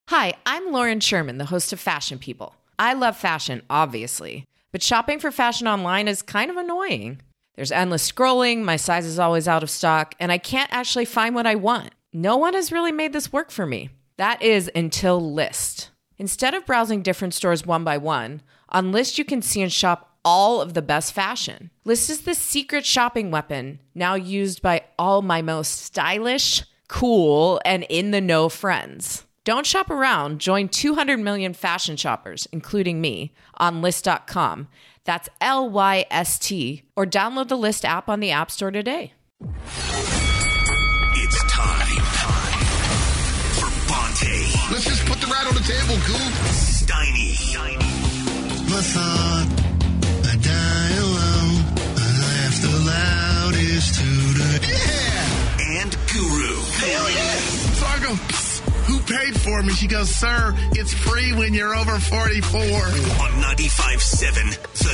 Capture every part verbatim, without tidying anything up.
Hi, I'm Lauren Sherman, the host of Fashion People. I love fashion, obviously, but shopping for fashion online is kind of annoying. There's endless scrolling, my size is always out of stock, and I can't actually find what I want. No one has really made this work for me. That is until Lyst. Instead of browsing different stores one by one, on Lyst you can see and shop all of the best fashion. Lyst is the secret shopping weapon, now used by all my most stylish, cool, and in-the-know friends. Don't shop around. Join two hundred million fashion shoppers, including me, on Lyst dot com. That's L Y S T. Or download the Lyst app on the App Store today. It's time, time for Bonta. Let's just put the rat on the table, Goob. Steiny. My thought, I die alone. I laugh the loudest to the... Yeah! And Guru. Hell yeah! So I go... Who paid for me? She goes, sir, it's free when you're over forty-four. On ninety-five point seven, The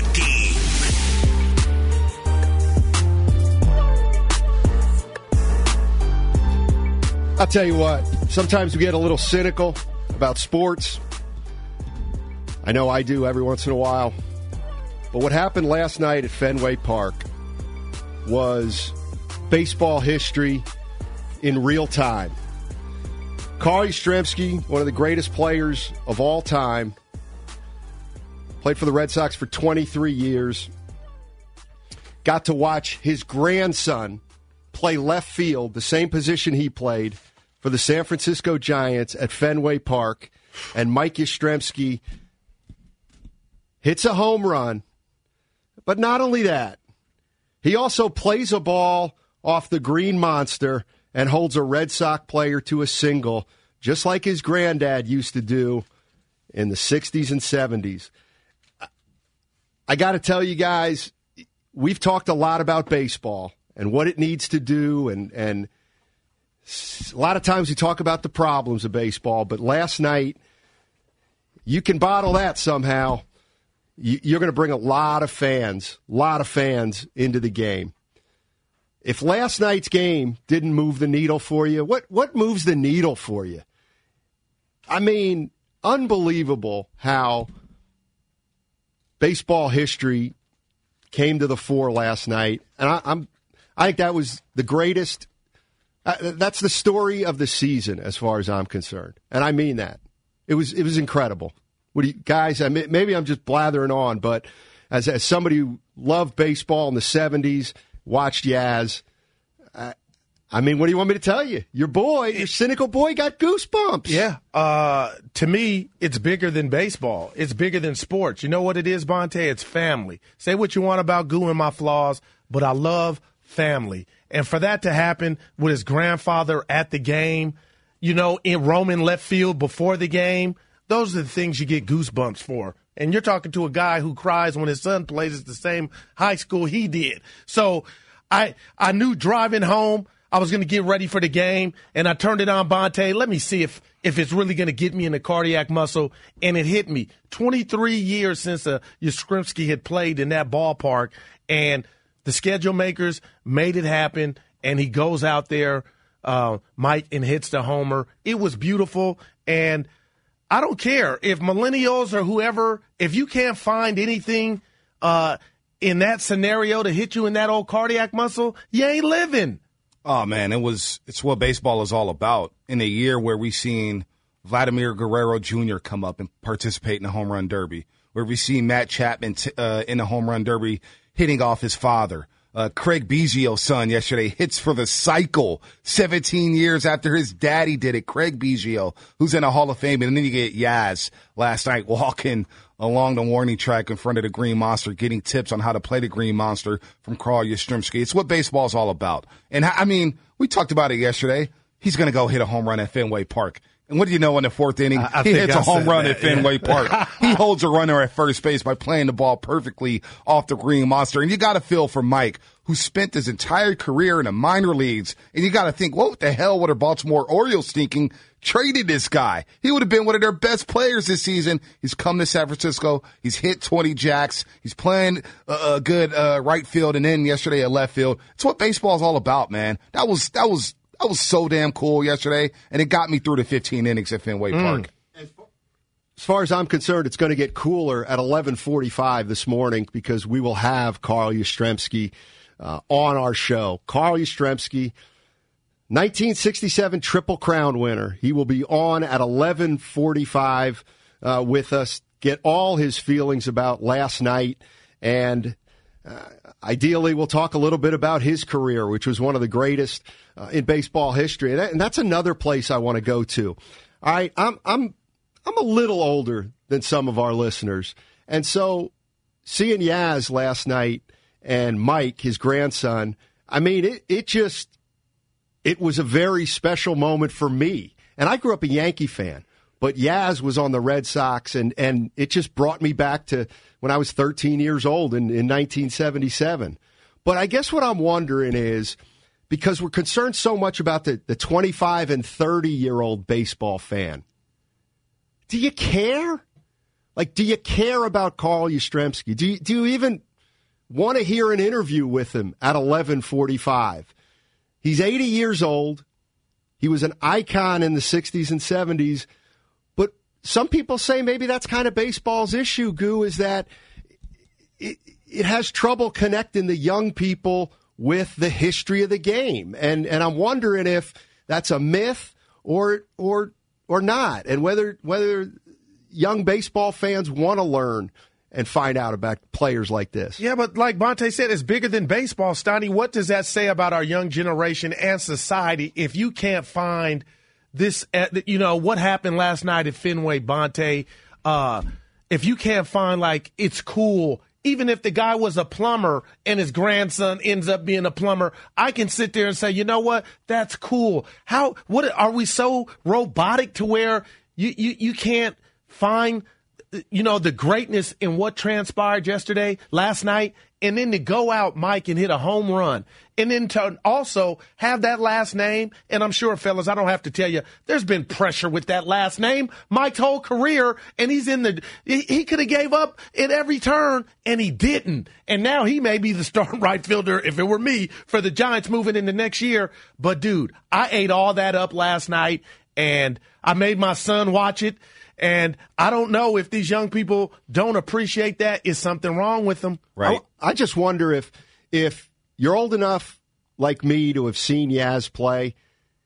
Game. I'll tell you what, sometimes we get a little cynical about sports. I know I do every once in a while. But what happened last night at Fenway Park was baseball history in real time. Carl Yastrzemski, one of the greatest players of all time, played for the Red Sox for twenty-three years, got to watch his grandson play left field, the same position he played, for the San Francisco Giants at Fenway Park, and Mike Yastrzemski hits a home run. But not only that, he also plays a ball off the Green Monster and holds a Red Sox player to a single, just like his granddad used to do in the sixties and seventies. I got to tell you guys, we've talked a lot about baseball and what it needs to do, and, and a lot of times we talk about the problems of baseball, but last night, you can bottle that somehow. You're going to bring a lot of fans, a lot of fans into the game. If last night's game didn't move the needle for you, what, what moves the needle for you? I mean, unbelievable how baseball history came to the fore last night. And I, I'm, I think that was the greatest. Uh, that's the story of the season, as far as I'm concerned, and I mean that. It was, it was incredible. What do you guys? I mean, maybe I'm just blathering on, but as as somebody who loved baseball in the seventies, watched Yaz. Uh, I mean, what do you want me to tell you? Your boy, your cynical boy, got goosebumps. Yeah. Uh, to me, it's bigger than baseball. It's bigger than sports. You know what it is, Bonta? It's family. Say what you want about Goo and my flaws, but I love family. And for that to happen with his grandfather at the game, you know, in roaming left field before the game, those are the things you get goosebumps for. And you're talking to a guy who cries when his son plays at the same high school he did. So I I knew driving home I was going to get ready for the game, and I turned it on, Bonta. Let me see if, if it's really going to get me in the cardiac muscle, and it hit me. twenty-three years since uh, Yastrzemski had played in that ballpark, and the schedule makers made it happen, and he goes out there, uh, Mike, and hits the homer. It was beautiful, and I don't care if millennials or whoever, if you can't find anything uh, in that scenario to hit you in that old cardiac muscle, you ain't living. Oh, man, it was it's what baseball is all about. In a year where we've seen Vladimir Guerrero Junior come up and participate in the home run derby, where we've seen Matt Chapman t- uh, in the home run derby hitting off his father. Uh, Craig Biggio's son yesterday hits for the cycle seventeen years after his daddy did it. Craig Biggio, who's in the Hall of Fame. And then you get Yaz last night walking along the warning track in front of the Green Monster, getting tips on how to play the Green Monster from Carl Yastrzemski. It's what baseball is all about. And, I mean, we talked about it yesterday. He's going to go hit a home run at Fenway Park. And what do you know, in the fourth inning, I, I he hits I a home run that, at Fenway yeah. Park. He holds a runner at first base by playing the ball perfectly off the Green Monster. And you got to feel for Mike, who spent his entire career in the minor leagues. And you got to think, what the hell were the Baltimore Orioles thinking traded this guy? He would have been one of their best players this season. He's come to San Francisco. He's hit twenty jacks. He's playing a uh, good uh, right field, and then yesterday at left field. It's what baseball is all about, man. That was that was. That was so damn cool yesterday, and it got me through the fifteen innings at Fenway Park. Mm. as far as I'm concerned, it's going to get cooler at eleven forty-five this morning because we will have Carl Yastrzemski uh, on our show. Carl Yastrzemski, nineteen sixty-seven Triple Crown winner. He will be on at eleven forty-five uh, with us, get all his feelings about last night, and uh, ideally we'll talk a little bit about his career, which was one of the greatest uh, in baseball history. And, that, and that's another place I want to go to. All right, I'm I'm I'm a little older than some of our listeners, and so seeing Yaz last night and Mike, his grandson, I mean, it it just it was a very special moment for me. And I grew up a Yankee fan, but Yaz was on the Red Sox, and and it just brought me back to when I was thirteen years old in, in nineteen seventy-seven. But I guess what I'm wondering is, because we're concerned so much about the, the twenty-five and thirty-year-old baseball fan. Do you care? Like, do you care about Carl Yastrzemski? Do you, do you even want to hear an interview with him at eleven forty-five? He's eighty years old. He was an icon in the sixties and seventies. But some people say maybe that's kind of baseball's issue, Goo, is that it, it has trouble connecting the young people with the history of the game. And and I'm wondering if that's a myth or or or not, and whether whether young baseball fans want to learn and find out about players like this. Yeah, but like Bonte said, it's bigger than baseball, Steiny. What does that say about our young generation and society if you can't find this, you know, what happened last night at Fenway, Bonte, uh, if you can't find, like, it's cool, even if the guy was a plumber and his grandson ends up being a plumber, I can sit there and say, you know what, that's cool. How, what, are we so robotic to where you, you, you can't find, you know, the greatness in what transpired yesterday, last night, and then to go out, Mike, and hit a home run, and then to also have that last name, and I'm sure, fellas, I don't have to tell you, there's been pressure with that last name Mike's whole career, and he's in the, he, he could have gave up at every turn, and he didn't, and now he may be the starting right fielder, if it were me, for the Giants moving into next year. But, dude, I ate all that up last night, and I made my son watch it. And I don't know if these young people don't appreciate that. Is something wrong with them? Right. I, I just wonder if if you're old enough like me to have seen Yaz play.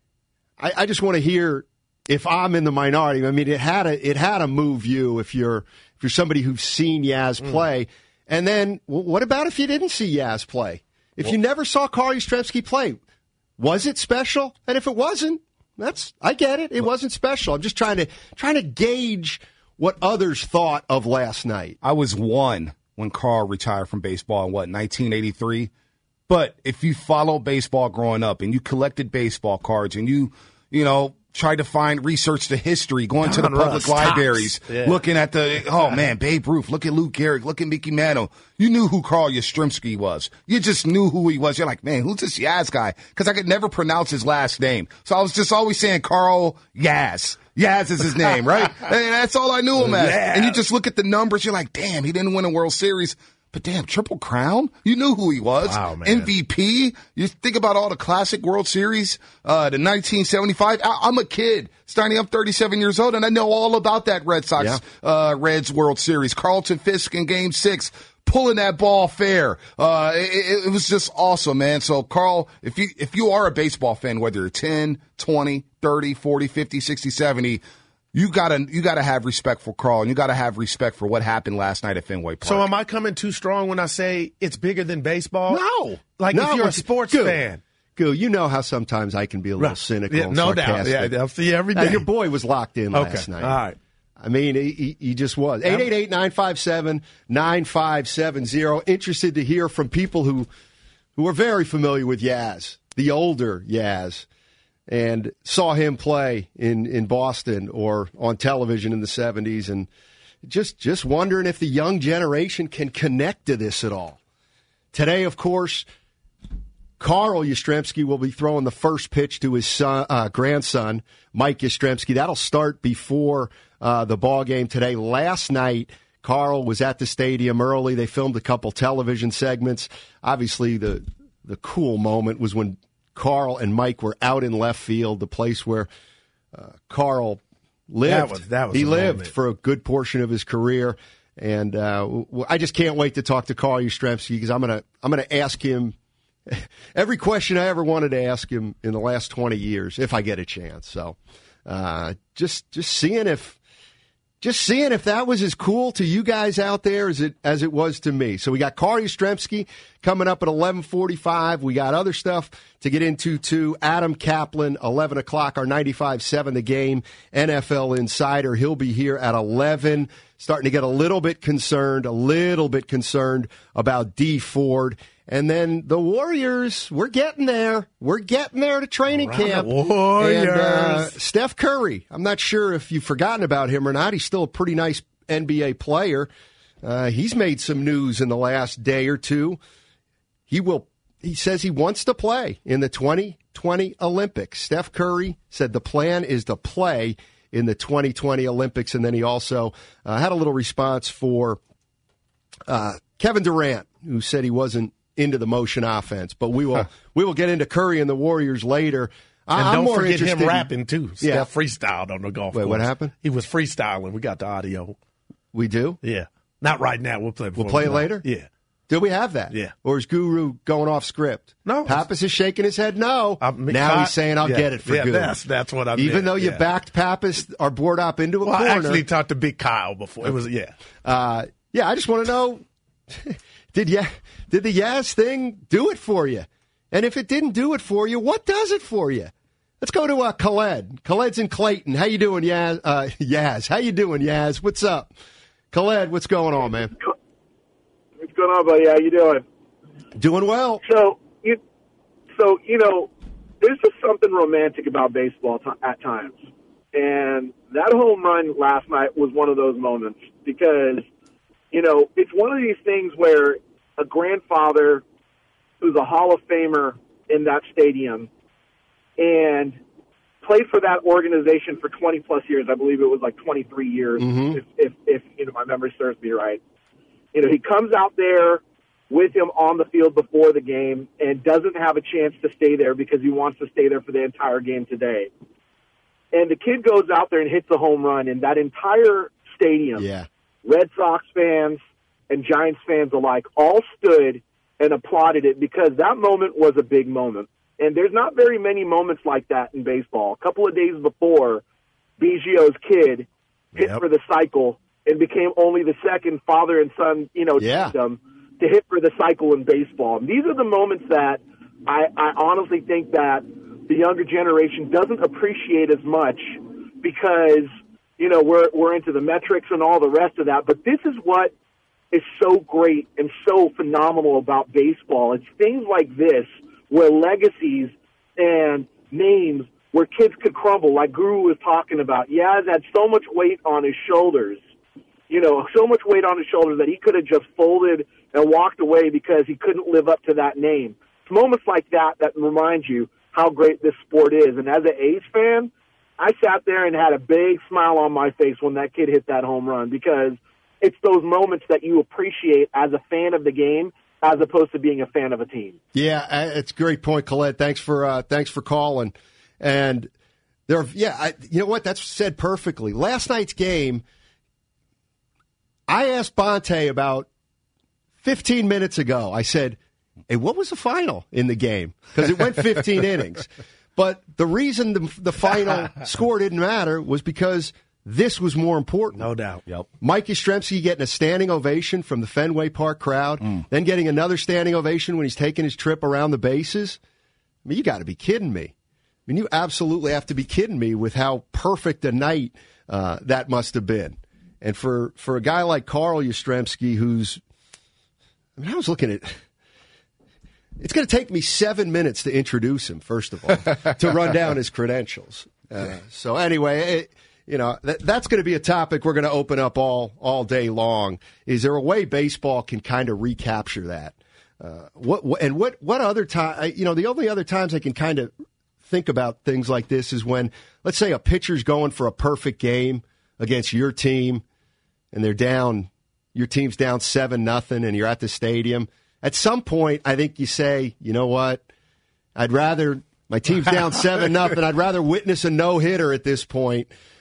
I, I just want to hear if I'm in the minority. I mean, it had a it had to move you if you're if you're somebody who's seen Yaz play. Mm. And then what about if you didn't see Yaz play? If well, you never saw Carl Yastrzemski play, was it special? And if it wasn't, That's I get it. It wasn't special. I'm just trying to trying to gauge what others thought of last night. I was one when Carl retired from baseball in, what, nineteen eighty-three? But if you follow baseball growing up and you collected baseball cards and you, you know, tried to find, research the history, going to the public libraries, yeah. looking at the, oh, man, Babe Ruth, look at Lou Gehrig, look at Mickey Mantle. You knew who Carl Yastrzemski was. You just knew who he was. You're like, man, who's this Yaz guy? Because I could never pronounce his last name. So I was just always saying Carl Yaz. Yaz is his name, right? And that's all I knew him as. Yeah. And you just look at the numbers, you're like, damn, he didn't win a World Series. But damn, Triple Crown? You knew who he was. Wow, man. M V P. You think about all the classic World Series, uh, the nineteen seventy-five. I- I'm a kid. Steiny, I'm thirty-seven years old, and I know all about that Red Sox, yeah. uh, Reds World Series. Carlton Fisk in Game six, pulling that ball fair. Uh, it, it was just awesome, man. So, Carl, if you, if you are a baseball fan, whether you're ten, twenty, thirty, forty, fifty, sixty, seventy, You gotta, you gotta have respect for Carl, and you gotta have respect for what happened last night at Fenway Park. So, am I coming too strong when I say it's bigger than baseball? No, like no. if you're a sports Goo, fan. Goo, you know how sometimes I can be a little right. cynical, yeah, and no sarcastic. doubt. Yeah, I'll see you every day. Now, your boy was locked in okay. last night. All right. I mean, he, he just was. eight eight eight, nine five seven, nine five seven zero. Interested to hear from people who who are very familiar with Yaz, the older Yaz, and saw him play in, in Boston or on television in the seventies, and just just wondering if the young generation can connect to this at all. Today, of course, Carl Yastrzemski will be throwing the first pitch to his son, uh, grandson, Mike Yastrzemski. That'll start before uh, the ball game today. Last night, Carl was at the stadium early. They filmed a couple television segments. Obviously, the the cool moment was when Carl and Mike were out in left field, the place where uh, Carl lived. That was, that was he a lived moment. for a good portion of his career. And uh, w- I just can't wait to talk to Carl Yastrzemski because I'm gonna I'm gonna ask him every question I ever wanted to ask him in the last twenty years if I get a chance. So uh, just just seeing if just seeing if that was as cool to you guys out there as it as it was to me. So we got Carl Yastrzemski coming up at eleven forty-five. We got other stuff to get into too. Adam Kaplan, eleven o'clock, our ninety-five seven The Game N F L Insider. He'll be here at eleven. Starting to get a little bit concerned, a little bit concerned about Dee Ford. And then the Warriors, we're getting there. We're getting there to training Right, camp. Warriors. And uh, Steph Curry, I'm not sure if you've forgotten about him or not. He's still a pretty nice N B A player. Uh, he's made some news in the last day or two. He will. He says he wants to play in the twenty twenty Olympics. Steph Curry said the plan is to play in the twenty twenty Olympics. And then he also uh, had a little response for uh, Kevin Durant, who said he wasn't into the motion offense. But we will huh. we will get into Curry and the Warriors later. And I'm don't more forget him interested rapping, too. Yeah. Steph freestyled on the golf Wait, course. what happened? He was freestyling. We got the audio. We do? Yeah. Not right now. We'll play it. We'll play it later? Yeah. Do we have that? Yeah. Or is Guru going off script? No. Pappas is shaking his head no. I mean, now I, he's saying, I'll yeah, get it for yeah, Guru. That's, that's what I mean. Even though you yeah. backed Pappas, our board op into a well, corner. I actually talked to Big Kyle before. It was, yeah. Uh, yeah, I just want to know, did, ya, did the Yaz thing do it for you? And if it didn't do it for you, what does it for you? Let's go to uh, Khaled. Khaled's in Clayton. How you doing, Yaz? Uh, Yaz, how you doing, Yaz? What's up? Khaled, what's going on, man? What's going on, buddy? How you doing? Doing well. So, you, so you know, there's just something romantic about baseball t- at times. And that home run last night was one of those moments because, you know, it's one of these things where a grandfather who's a Hall of Famer in that stadium and played for that organization for twenty plus years. I believe it was like twenty-three years, mm-hmm. if, if, if you know my memory serves me right. You know, he comes out there with him on the field before the game and doesn't have a chance to stay there because he wants to stay there for the entire game today. And the kid goes out there and hits a home run, and that entire stadium, yeah. Red Sox fans and Giants fans alike, all stood and applauded it because that moment was a big moment. And there's not very many moments like that in baseball. A couple of days before, Biggio's kid hit yep. for the cycle and became only the second father and son, you know, yeah. system to hit for the cycle in baseball. And these are the moments that I, I honestly think that the younger generation doesn't appreciate as much because, you know, we're we're into the metrics and all the rest of that. But this is what is so great and so phenomenal about baseball. It's things like this where legacies and names where kids could crumble, like Guru was talking about. Yaz had so much weight on his shoulders, you know, so much weight on his shoulders that he could have just folded and walked away because he couldn't live up to that name. It's moments like that that remind you how great this sport is. And as an A's fan, I sat there and had a big smile on my face when that kid hit that home run because it's those moments that you appreciate as a fan of the game as opposed to being a fan of a team. Yeah, it's a great point, Colette. Thanks for uh, thanks for calling. And there, yeah, I, you know what? That's said perfectly. Last night's game, I asked Bonte about fifteen minutes ago. I said, "Hey, what was the final in the game?" Because it went fifteen innings. But the reason the, the final score didn't matter was because this was more important. No doubt. Yep. Mike Yastrzemski getting a standing ovation from the Fenway Park crowd, mm. then getting another standing ovation when he's taking his trip around the bases. I mean, you got to be kidding me. I mean, you absolutely have to be kidding me with how perfect a night uh, that must have been. And for, for a guy like Carl Yastrzemski, who's, I mean, I was looking at, it's going to take me seven minutes to introduce him, first of all, to run down his credentials. Uh, so anyway, it, You know, that, that's going to be a topic we're going to open up all all day long. Is there a way baseball can kind of recapture that? Uh, what, what and what what other time? You know, the only other times I can kind of think about things like this is when, let's say, a pitcher's going for a perfect game against your team, and they're down. Your team's down seven nothing, and you're at the stadium. At some point, I think you say, you know what? I'd rather my team's down seven nothing. I'd rather witness a no hitter at this point.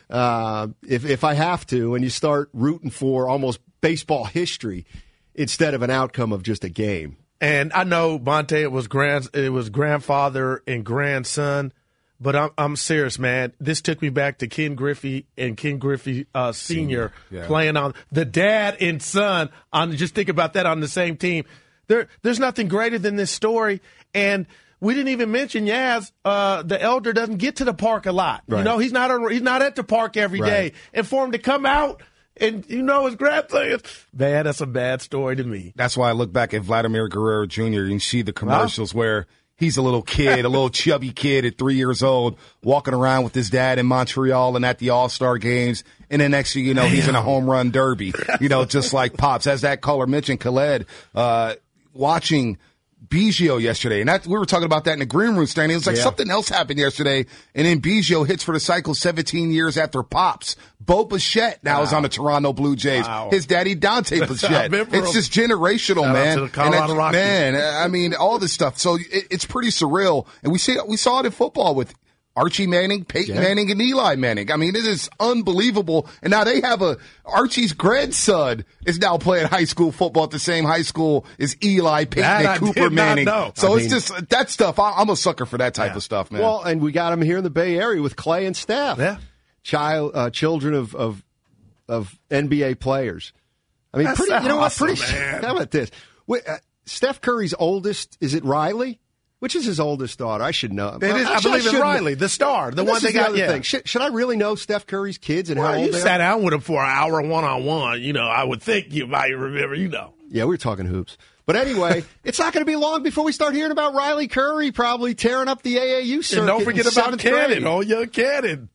uh, if if I have to, and you start rooting for almost baseball history instead of an outcome of just a game. And I know, Bonte, it was grand, it was grandfather and grandson, but I'm I'm serious, man. This took me back to Ken Griffey and Ken Griffey uh, Senior yeah. playing on the dad and son. On just think about that on the same team. There, there's nothing greater than this story, and we didn't even mention Yaz. Uh, the elder doesn't get to the park a lot. Right. You know, he's not a, he's not at the park every right. day, and for him to come out. And, you know, his grandson, man, that's a bad story to me. That's why I look back at Vladimir Guerrero Junior and see the commercials huh? where he's a little kid, a little chubby kid at three years old, walking around with his dad in Montreal and at the All-Star games. And then next thing you know, Damn. he's in a home run derby, you know, just like Pops. As that caller mentioned, Khaled, uh, watching Biggio yesterday, and that, we were talking about that in the green room standing. It was like yeah. something else happened yesterday, and then Biggio hits for the cycle seventeen years after Pops. Bo Bichette now wow. is on the Toronto Blue Jays. Wow. His daddy, Dante Bichette. It's just generational, Shout man. To the Colorado and man, I mean, all this stuff. So it, it's pretty surreal, and we see we saw it in football with Archie Manning, Peyton yeah. Manning, and Eli Manning. I mean, it is unbelievable. And now they have a Archie's grandson is now playing high school football at the same high school as Eli, Peyton, that and I Cooper Manning. So I it's mean, just that stuff. I, I'm a sucker for that type yeah. of stuff, man. Well, and we got him here in the Bay Area with Clay and Steph. Yeah, child, uh, children of, of of N B A players. I mean, That's pretty. You know awesome, what? Pretty. Man. How about this? Wait, uh, Steph Curry's oldest, is it Riley? Which is his oldest daughter? I should know. It is, I believe it's Riley, the star, the one they got. The yeah. thing. Should, should I really know Steph Curry's kids and well, how old you they sat are? down with him for an hour one on one. You know, I would think you might remember. You know. Yeah, we were talking hoops. But anyway, it's not going to be long before we start hearing about Riley Curry probably tearing up the A A U circuit. And don't forget about Cannon, grade. oh young Cannon.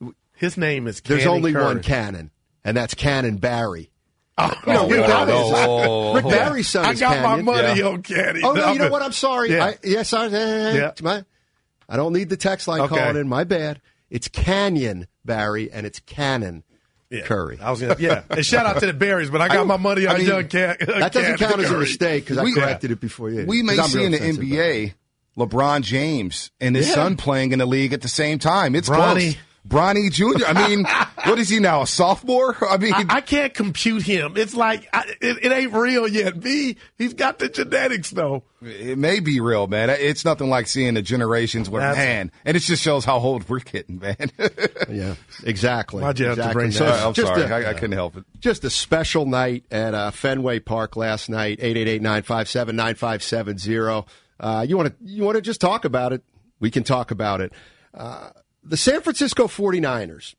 His name is Cannon There's only Curry. one Cannon, and that's Cannon Barry. Oh, you know, oh, Rick, God. oh, Rick Barry's son I is got Canyon. my money yeah. on Cannon. Oh, no, you know what? I'm sorry. Yeah. I, yes, I, uh, yeah. my, I don't need the text line okay. calling in. My bad. It's Canyon Barry, and it's Cannon yeah. Curry. I was gonna, yeah. And shout out to the Berries, but I got I, my money on I mean, young Can. That doesn't count Curry. as a mistake because I we, corrected it before you. We may see in the N B A LeBron James and his yeah. son playing in the league at the same time. It's Bronny. close. Bronny Junior I mean, what is he now, a sophomore? I mean, I, I can't compute him. It's like I, it, it ain't real yet. B, he's got the genetics though. It may be real, man. It's nothing like seeing the generations with That's, man, and it just shows how old we're getting, man. yeah, exactly. Why'd you have exactly. to bring so that? I'm just sorry, a, I, I couldn't help it. Just a special night at uh, Fenway Park last night. eight eight eight, nine five seven, nine five seven zero. Uh, you want to you want to just talk about it? We can talk about it. Uh, The San Francisco forty-niners.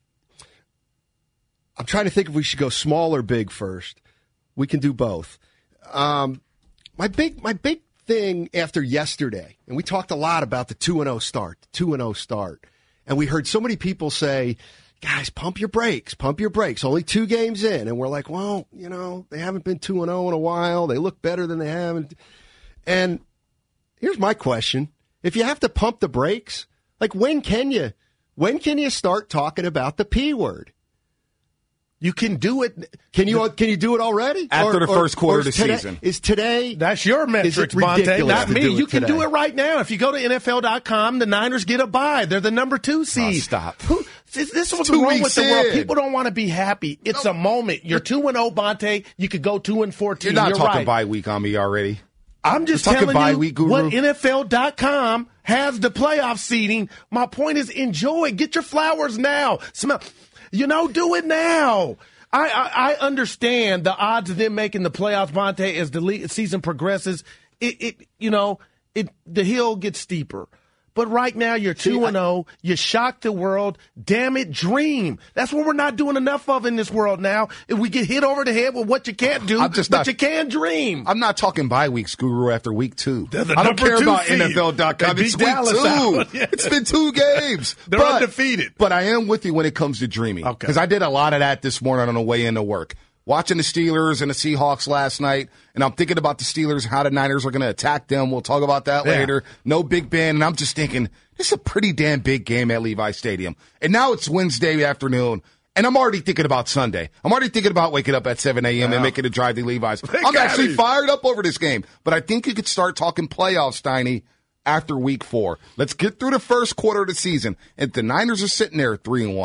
I'm trying to think if we should go small or big first. We can do both. Um, my big my big thing after yesterday, and we talked a lot about the two and oh start, the two and oh start. And we heard so many people say, guys, pump your brakes, pump your brakes. Only two games in. And we're like, well, you know, they haven't been two and oh in a while. They look better than they haven't. And here's my question. If you have to pump the brakes, like when can you? When can you start talking about the P word? You can do it. Can you Can you do it already? After or, the first or, quarter or of the today, season. Is today... That's your metrics, Bonte, not me. You can today? do it right now. If you go to N F L dot com, the Niners get a bye. They're the number two seed. Oh, stop. Who, this this is what's two wrong with the in. world. People don't want to be happy. It's no. a moment. You're two and oh, Bonte. You could go two and fourteen. You're not You're talking right. bye week on me already. I'm just You're telling bye you week, Guru. what N F L dot com has the playoff seeding. My point is enjoy. Get your flowers now. Smell. You know, do it now. I, I, I understand the odds of them making the playoffs, Bonte, as the le- season progresses. It, it you know, it the hill gets steeper. But right now, you're two and oh. You shock the world. Damn it, dream. That's what we're not doing enough of in this world now. If we get hit over the head with what you can't do, I'm just but not, you can dream. I'm not talking bye weeks, Guru, after week two. They're the I don't care about seed. N F L dot com. They It's beat week Dallas two. out. Yeah. It's been two games. They're but, undefeated. But I am with you when it comes to dreaming. Okay. Because I did a lot of that this morning on the way into work. Watching the Steelers and the Seahawks last night, and I'm thinking about the Steelers, how the Niners are going to attack them. We'll talk about that yeah. later. No Big Ben, and I'm just thinking, this is a pretty damn big game at Levi Stadium. And now it's Wednesday afternoon, and I'm already thinking about Sunday. I'm already thinking about waking up at seven a.m. Yeah. and making a drive to Levi's. They I'm actually it. fired up over this game. But I think you could start talking playoffs, Steiny, after week four. Let's get through the first quarter of the season. If the Niners are sitting there at three and one,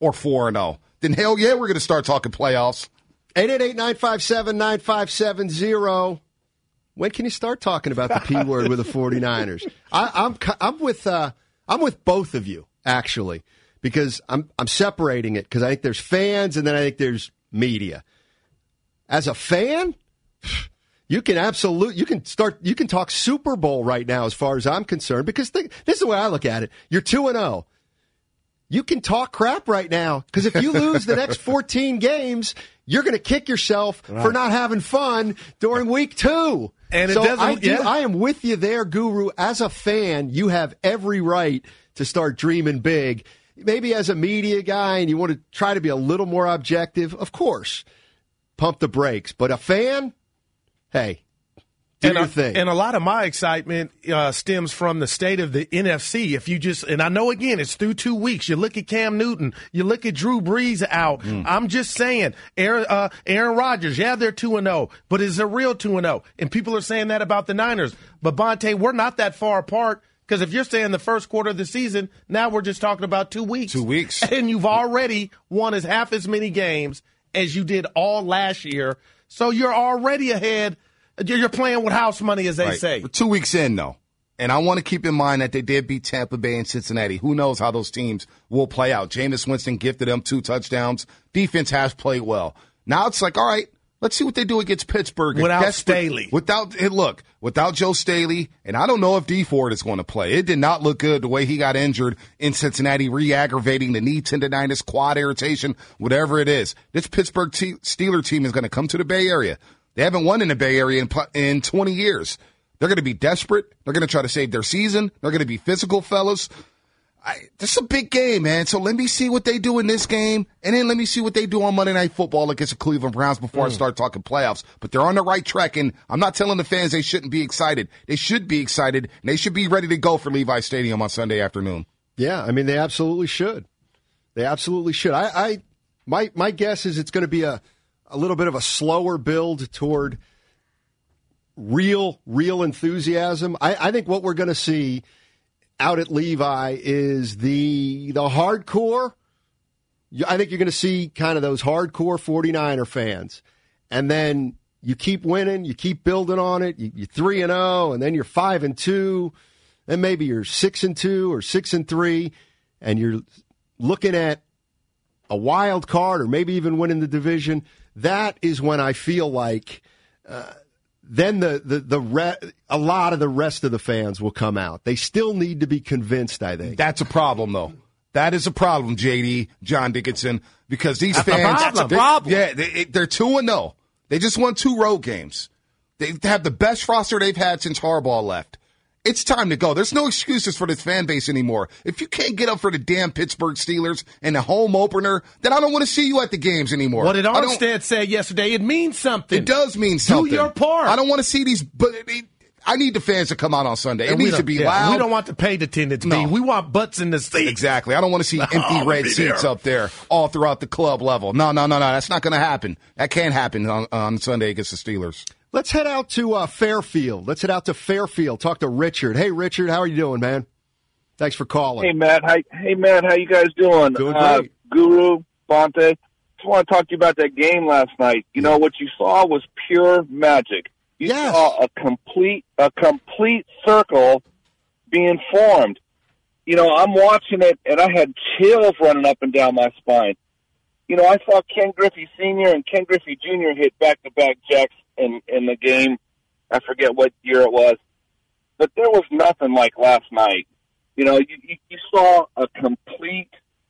or four and oh, then hell yeah, we're going to start talking playoffs. eight eight eight, nine five seven, nine five seven zero. When can you start talking about the P word with the 49ers? I, I'm I'm with uh, I'm with both of you, actually, because I'm I'm separating it because I think there's fans and then I think there's media. As a fan, you can absolutely you can start you can talk Super Bowl right now as far as I'm concerned, because th- this is the way I look at it. You're two and oh. You can talk crap right now, because if you lose the next fourteen games, you're going to kick yourself right. for not having fun during week two. And it so doesn't, I, do, yeah. I am with you there, Guru. As a fan, you have every right to start dreaming big. Maybe as a media guy and you want to try to be a little more objective, of course, pump the brakes. But a fan, hey, do and your a, thing. And a lot of my excitement uh, stems from the state of the N F C. If you just, and I know again, it's through two weeks. You look at Cam Newton, you look at Drew Brees out. Mm. I'm just saying, Aaron, uh, Aaron Rodgers, yeah, they're two and oh, but is a real two and oh? And people are saying that about the Niners. But Bonte, we're not that far apart. Because if you're saying the first quarter of the season, now we're just talking about two weeks. Two weeks. And you've already won as half as many games as you did all last year. So you're already ahead. You're playing with house money, as they right. say. We're two weeks in, though. And I want to keep in mind that they did beat Tampa Bay and Cincinnati. Who knows how those teams will play out. Jameis Winston gifted them two touchdowns. Defense has played well. Now it's like, all right, let's see what they do against Pittsburgh. Without Desperate, Staley. Without, hey, look, without Joe Staley, and I don't know if D Ford is going to play. It did not look good the way he got injured in Cincinnati, re-aggravating the knee tendonitis, quad irritation, whatever it is. This Pittsburgh te- Steeler team is going to come to the Bay Area. They haven't won in the Bay Area in, in twenty years. They're going to be desperate. They're going to try to save their season. They're going to be physical, fellas. I, this is a big game, man. So let me see what they do in this game, and then let me see what they do on Monday Night Football against the Cleveland Browns before mm. I start talking playoffs. But they're on the right track, and I'm not telling the fans they shouldn't be excited. They should be excited, and they should be ready to go for Levi Stadium on Sunday afternoon. Yeah, I mean, they absolutely should. They absolutely should. I, I my my guess is it's going to be a, a little bit of a slower build toward real, real enthusiasm. I, I think what we're going to see out at Levi is the the hardcore. I think you're going to see kind of those hardcore 49er fans. And then you keep winning, you keep building on it. You, you're three and oh, and then you're five and two, then maybe you're six and two or six and three, and you're looking at a wild card or maybe even winning the division. That is when I feel like uh, then the the the re- a lot of the rest of the fans will come out. They still need to be convinced, I think. That's a problem, though. That is a problem, J D, John Dickinson, because these That's fans. a problem. That's a problem. Yeah, they, they're two and zero. They just won two road games. They have the best roster they've had since Harbaugh left. It's time to go. There's no excuses for this fan base anymore. If you can't get up for the damn Pittsburgh Steelers and the home opener, then I don't want to see you at the games anymore. What did Armstead say yesterday? It means something. It does mean something. Do your part. I don't want to see these, but it, I need the fans to come out on Sunday. It And we needs to don't- be yeah, loud. We don't want the paid attendance No. be. We want butts in the seats. Exactly. I don't want to see empty Oh, red be seats there. up there all throughout the club level. No, no, no, no. That's not going to happen. That can't happen on, on Sunday against the Steelers. Let's head out to uh, Fairfield. Let's head out to Fairfield. Talk to Richard. Hey, Richard, how are you doing, man? Thanks for calling. Hey, Matt. How, hey, Matt. How you guys doing? Doing uh, great. Guru, Bonte. Just want to talk to you about that game last night. You know, what you saw was pure magic. You Yes. saw a complete, a complete circle being formed. You know, I'm watching it, and I had chills running up and down my spine. You know, I saw Ken Griffey Senior and Ken Griffey Junior hit back-to-back jacks in, in the game. I forget what year it was. But there was nothing like last night. You know, you, you, you saw a complete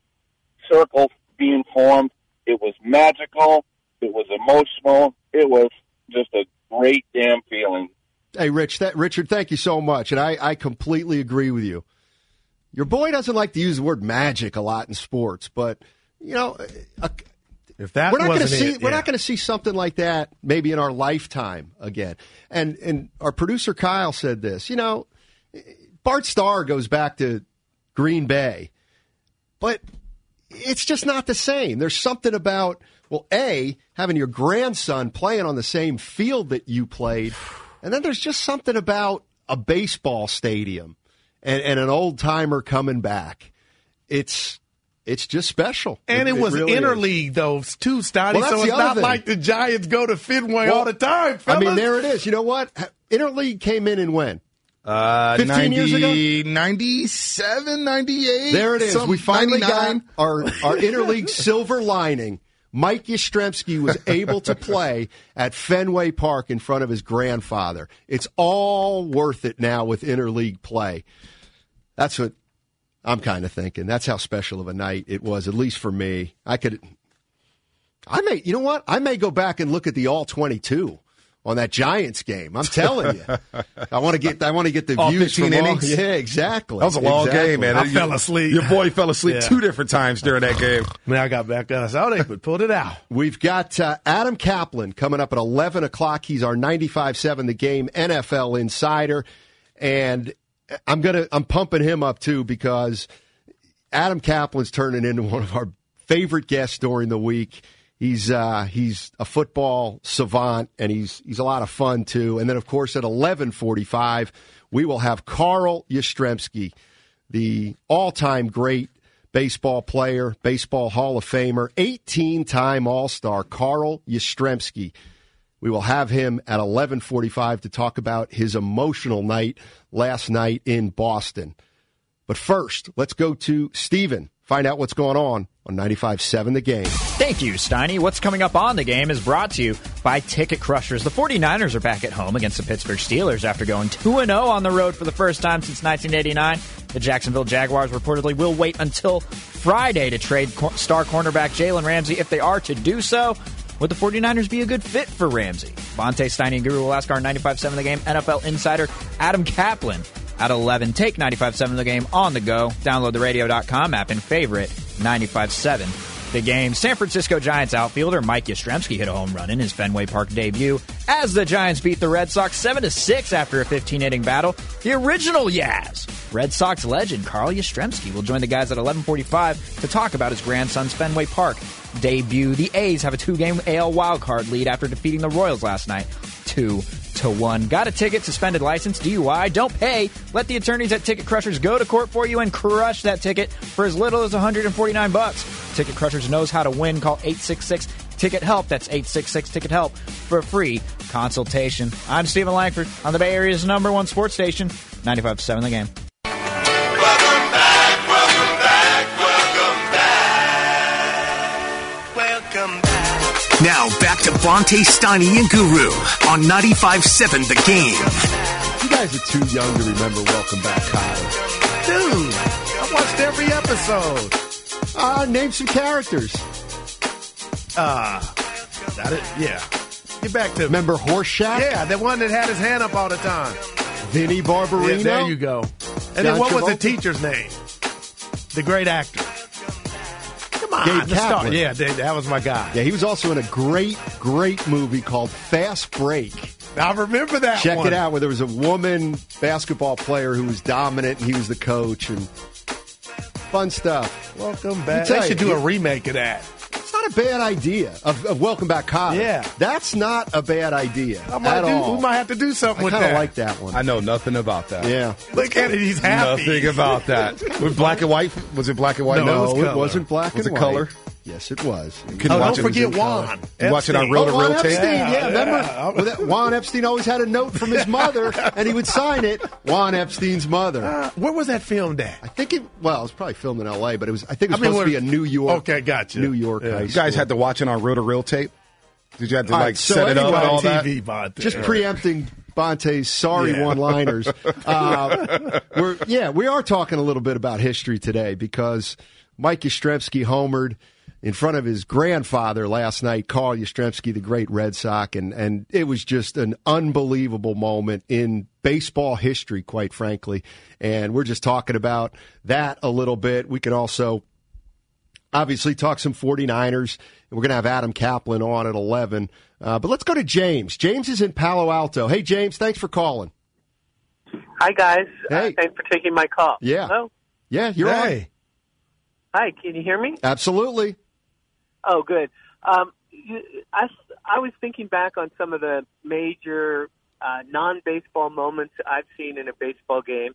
circle being formed. It was magical. It was emotional. It was just a great damn feeling. Hey, Rich, that, Richard, thank you so much. And I, I completely agree with you. Your boy doesn't like to use the word magic a lot in sports, but, you know, a, If that we're not going to wasn't see it, we're yeah. not going to see something like that maybe in our lifetime again. And and our producer Kyle said this. You know, Bart Starr goes back to Green Bay, but it's just not the same. There's something about, well, A, having your grandson playing on the same field that you played, and then there's just something about a baseball stadium and, and an old timer coming back. It's it's just special. And it, it was really interleague, is. though, too, Stoddy, well, so it's not thing. like the Giants go to Fenway well, all the time, fellas. I mean, there it is. You know what? Interleague came in and when? Uh, fifteen ninety, years ago? ninety-seven, ninety-eight There it is. We finally ninety-nine. got our, our interleague silver lining. Mike Yastrzemski was able to play at Fenway Park in front of his grandfather. It's all worth it now with interleague play. That's what I'm kind of thinking. That's how special of a night it was, at least for me. I could, I may, you know what? I may go back and look at the all twenty-two on that Giants game. I'm telling you, I want to get, I want to get the all views from innings. all, yeah, exactly. That was a long exactly. game, man. I you, fell asleep. Your boy fell asleep Yeah. two different times during that game. Man, I got back up. I said, oh, they pulled it out. We've got uh, Adam Kaplan coming up at eleven o'clock. He's our ninety-five seven The Game N F L insider, and I'm gonna, I'm pumping him up too because Adam Kaplan's turning into one of our favorite guests during the week. He's uh, he's a football savant, and he's he's a lot of fun, too. And then, of course, at eleven forty-five, we will have Carl Yastrzemski, the all-time great baseball player, baseball Hall of Famer, eighteen-time All-Star, Carl Yastrzemski. We will have him at eleven forty-five to talk about his emotional night last night in Boston. But first, let's go to Steven, find out what's going on on ninety-five seven The Game. Thank you, Steiny. What's coming up on The Game is brought to you by Ticket Crushers. The 49ers are back at home against the Pittsburgh Steelers after going two and oh on the road for the first time since nineteen eighty-nine. The Jacksonville Jaguars reportedly will wait until Friday to trade star cornerback Jalen Ramsey if they are to do so. Would the 49ers be a good fit for Ramsey? Vontae, Steiny, and Guru will ask our ninety-five seven The Game N F L insider Adam Kaplan at eleven. Take ninety-five seven The Game on the go. Download the radio dot com app and favorite ninety-five seven The Game. San Francisco Giants outfielder Mike Yastrzemski hit a home run in his Fenway Park debut as the Giants beat the Red Sox seven to six after a fifteen-inning battle. The original Yaz, Red Sox legend Carl Yastrzemski, will join the guys at eleven forty-five to talk about his grandson's Fenway Park debut. The A's have a two-game A L wildcard lead after defeating the Royals last night two to one. Got a ticket, suspended license, D U I, don't pay. Let the attorneys at Ticket Crushers go to court for you and crush that ticket for as little as one hundred forty-nine bucks. Ticket Crushers knows how to win. Call eight six six ticket help. That's eight six six ticket help for a free consultation. I'm Stephen Langford on the Bay Area's number one sports station, ninety-five seven The Game. Welcome back, welcome back, welcome back. Welcome back. Now back to Bonte, Steiny, and Guru on ninety-five seven The Game. You guys are too young to remember Welcome Back, Kyle. Dude, I watched every episode. Uh, name some characters. Uh, that it? Yeah. Get back to Remember Horseshack? Yeah, the one that had his hand up all the time. Vinnie Barbarino? Yeah, there you go. And John then what was the Travolta? teacher's name? The great actor. Come on. Gabe the star. Kaplan. Yeah, that that was my guy. Yeah, he was also in a great, great movie called Fast Break. I remember that Check one. it out, where there was a woman basketball player who was dominant, and he was the coach, and fun stuff. Welcome me back. tell They should you, do it- a remake of that. It's not a bad idea of, of Welcome Back, Kyle. Yeah. That's not a bad idea I might at do, all. we might have to do something I with kind of that. like that one. I know nothing about that. Yeah. Look at it. He's happy. Nothing about that. With black and white? Was it black and white? No, No, it was it, color. wasn't black Was and it white. color? Yes, it was. Couldn't Oh, watch don't it. forget It was in color. Juan. You watch it on Epstein. Real Oh, to Juan Real tape? Epstein, yeah. Yeah, Remember, yeah. Well, that- Juan Epstein always had a note from his mother, and he would sign it, Juan Epstein's mother. Uh, where was that filmed at? I think it, well, it was probably filmed in L A, but it was, I think it was I mean, supposed to be what- a New York. Okay, gotcha. New York Yeah. high You guys school. had to watch it on Real to Real tape? Did you have to All like right, so set it up anyway, and all that? T V, Bonte. Just preempting Bonte's sorry Yeah. one-liners. Uh, we're, yeah, we are talking a little bit about history today because Mike Yastrzemski homered in front of his grandfather last night, Carl Yastrzemski, the great Red Sox, and, and it was just an unbelievable moment in baseball history, quite frankly. And we're just talking about that a little bit. We can also obviously talk some 49ers. We're going to have Adam Kaplan on at eleven. Uh, but let's go to James. James is in Palo Alto. Hey, James, thanks for calling. Hi, guys. Hey. Uh, thanks for taking my call. Yeah. Hello? Yeah, you're Hey. Hi, can you hear me? on. Absolutely. Oh, good. Um, you- I, I was thinking back on some of the major uh, non-baseball moments I've seen in a baseball game,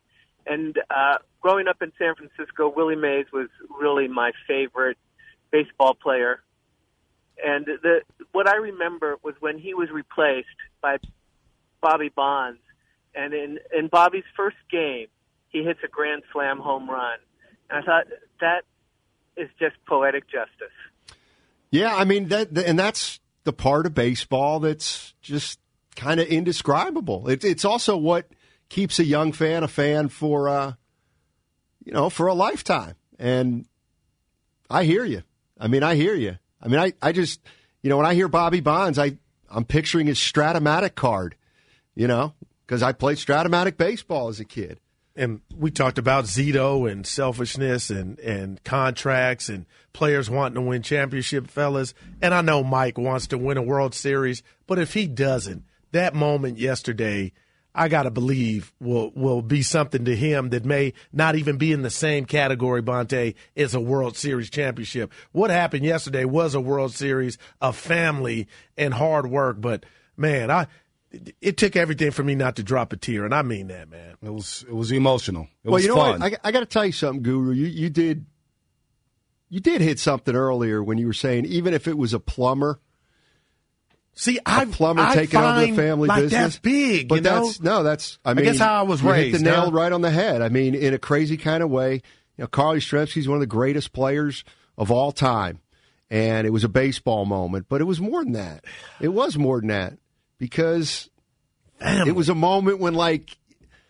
And uh, growing up in San Francisco, Willie Mays was really my favorite baseball player. And the what I remember was when he was replaced by Bobby Bonds. And in, in Bobby's first game, he hits a grand slam home run. And I thought, that is just poetic justice. Yeah, I mean, that, and that's the part of baseball that's just kind of indescribable. It, it's also what keeps a young fan a fan for, uh, you know, for a lifetime. And I hear you. I mean, I hear you. I mean, I, I just, you know, when I hear Bobby Bonds, I, I'm picturing his Stratomatic card, you know, because I played Stratomatic baseball as a kid. And we talked about Zito and selfishness and, and contracts and players wanting to win championship, fellas. And I know Mike wants to win a World Series, but if he doesn't, that moment yesterday, I got to believe will will be something to him that may not even be in the same category, Bonte, as a World Series championship. What happened yesterday was a World Series of family and hard work, but, man, I – it took everything for me not to drop a tear, and I mean that, man. It was it was emotional. It well, was you know fun. what? I, I got to tell you something, Guru. You you did you did hit something earlier when you were saying even if it was a plumber. See, a I plumber I taking over the family like business. That's big, but you know? that's no, that's I mean, I guess how I was you raised. hit the nail huh? right on the head. I mean, in a crazy kind of way. You know, Carl Yastrzemski's one of the greatest players of all time, and it was a baseball moment. But it was more than that. It was more than that because. Family. It was a moment when, like,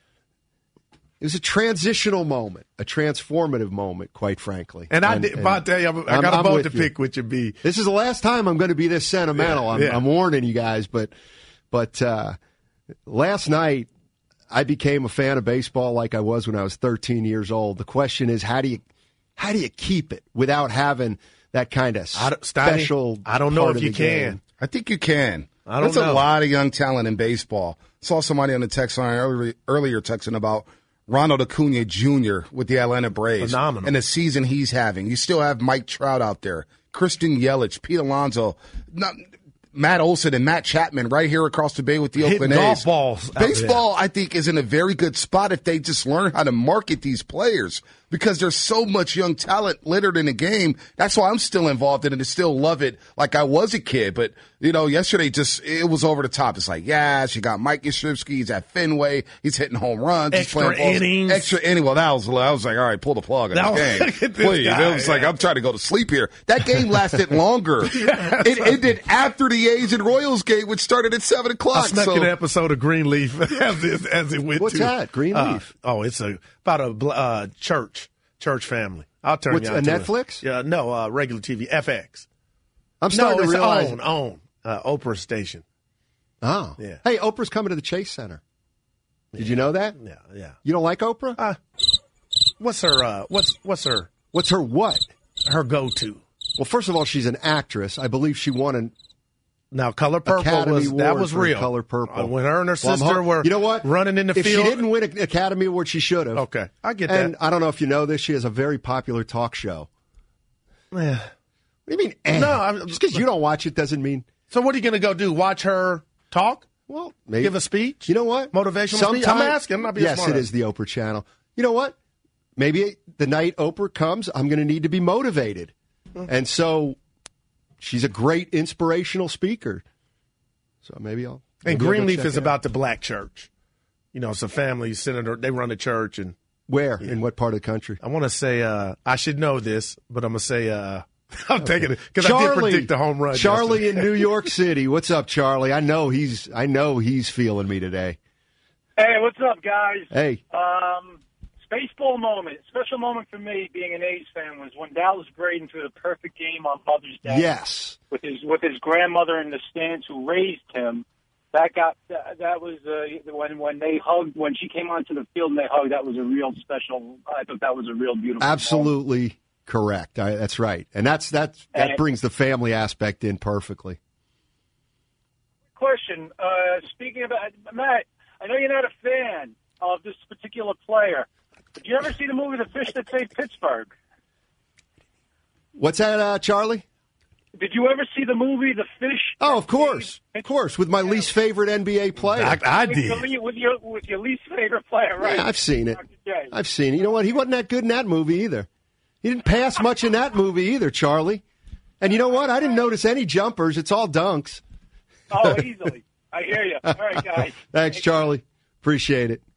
it was a transitional moment, a transformative moment, quite frankly. And, and I did, Bonte, I got I'm, a bone to you. pick with you, B. This is the last time I'm going to be this sentimental. Yeah, I'm, yeah. I'm warning you guys, but but uh, last night I became a fan of baseball like I was when I was thirteen years old. The question is, how do you how do you keep it without having that kind of special? I don't know if you can. Game? I think you can. I don't There's know. a lot of young talent in baseball. Saw somebody on the text line earlier, earlier texting about Ronald Acuna Junior with the Atlanta Braves. Phenomenal. And the season he's having. You still have Mike Trout out there, Christian Yelich, Pete Alonso, not, Matt Olson and Matt Chapman right here across the bay with the Hitting Oakland golf A's. balls. Baseball, I think, is in a very good spot if they just learn how to market these players because there's so much young talent littered in the game. That's why I'm still involved in it and still love it like I was a kid. But, you know, yesterday just it was over the top. It's like, yeah, she got Mike Yastrzemski. He's at Fenway. He's hitting home runs. Extra he's playing innings. Balls. Extra inning. Well, that was, I was like, all right, pull the plug on this game. Please. Guy, it was yeah. like, I'm trying to go to sleep here. That game lasted longer. yeah, it ended after the A's and Royals game, which started at seven o'clock. I snuck so. an episode of Greenleaf as it, as it went What's to. that, Greenleaf? Uh, oh, it's a about a uh, church. Church family. I'll turn What's, you a on to Netflix? It. Yeah, no, uh, regular T V, F X. I'm starting no, to it's realize. own, own, uh, Oprah station. Oh, yeah. Hey, Oprah's coming to the Chase Center. Did yeah. you know that? Yeah, yeah. You don't like Oprah? Uh, what's her? Uh, what's what's her? What's her what? Her go-to. Well, first of all, she's an actress. I believe she won an Now, Color Purple Academy was Award that was for real. Color Purple. Uh, when her and her well, sister were, you know what, running in the if field. If she didn't win an Academy Award, she should have. Okay, I get and that. I don't know if you know this. She has a very popular talk show. Yeah. What do you mean? Eh? No, I'm, just because you don't watch it doesn't mean. So, what are you going to go do? Watch her talk? Well, maybe give a speech. You know what? Motivational Sometime, speech. I'm asking. I'm not being yes, smart. it is the Oprah channel. You know what? Maybe the night Oprah comes, I'm going to need to be motivated, mm-hmm. and so she's a great inspirational speaker. So maybe I'll. Maybe and I'll Greenleaf is it about out. the black church. You know, it's a family senator. They run a church and where yeah. in what part of the country? I want to say uh, I should know this, but I'm gonna say uh, I'm okay. taking it because I did predict the home run. Charlie yesterday. in New York City. What's up, Charlie? I know he's. I know he's feeling me today. Hey, what's up, guys? Hey. Um, baseball moment, special moment for me, being an A's fan, was when Dallas Braden threw the perfect game on Mother's Day. Yes. With his with his grandmother in the stands who raised him. That got that, that was uh, when when they hugged when she came onto the field and they hugged. That was a real special. I thought that was a real beautiful. Absolutely moment. Correct. I, that's right, and that's that's that and, brings the family aspect in perfectly. Question: uh, Speaking about Matt, I know you're not a fan of this particular player. Did you ever see the movie The Fish That Saved Pittsburgh? What's that, uh, Charlie? Did you ever see the movie The Fish? Oh, of course, of course, with my yeah. least favorite N B A player. I, I with did your, with your with your least favorite player, right? Yeah, I've seen it. fine. I've seen it. You know what? He wasn't that good in that movie either. He didn't pass much in that movie either, Charlie. And you know what? I didn't notice any jumpers. It's all dunks. Oh, easily. I hear you. All right, guys. Thanks, Charlie. Appreciate it.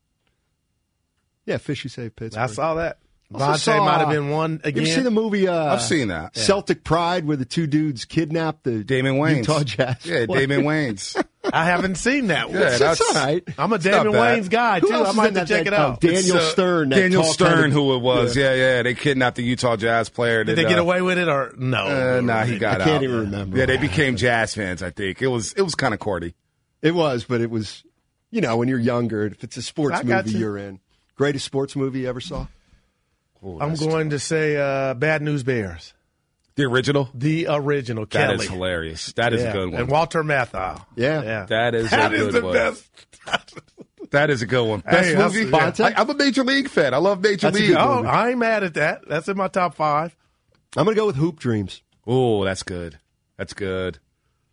Yeah, Fishy saved Pittsburgh. I saw that. Also Vontae saw, might have been one again. You ever see the movie? Uh, I've seen that. Celtic Pride, where the two dudes kidnapped the Damon Wayans. Utah Jazz. Yeah, player? Damon Wayans. I haven't seen that one. Yeah, That's all right. I'm a not Damon bad. Wayans guy, Who too. else I is might in have to that- check it that, out. uh, Daniel It's, uh, Stern. That Daniel tall Stern, kind of- who it was. Yeah. Yeah. yeah, They kidnapped the Utah Jazz player. Did that, they get uh, away with it or no? Uh, nah, he got I out. can't even remember. Yeah, they became Jazz fans, I think. It was it was kind of corny. It was, but it was, you know, when you're younger, if it's a sports I got movie you. you're in. Greatest sports movie you ever saw? Ooh, I'm that's going to say uh, Bad News Bears. The original? The original, That Kelly. is hilarious. That is Yeah. a good one. And Walter Matthau. Yeah. Yeah. That is That a is good the one. best. That is a good one. Best Hey, that's- movie? yeah. I, I'm a Major League fan. I love Major That's a League. good Oh, movie. I ain't mad at that. That's in my top five. I'm going to go with Hoop Dreams. Oh, that's good. That's good.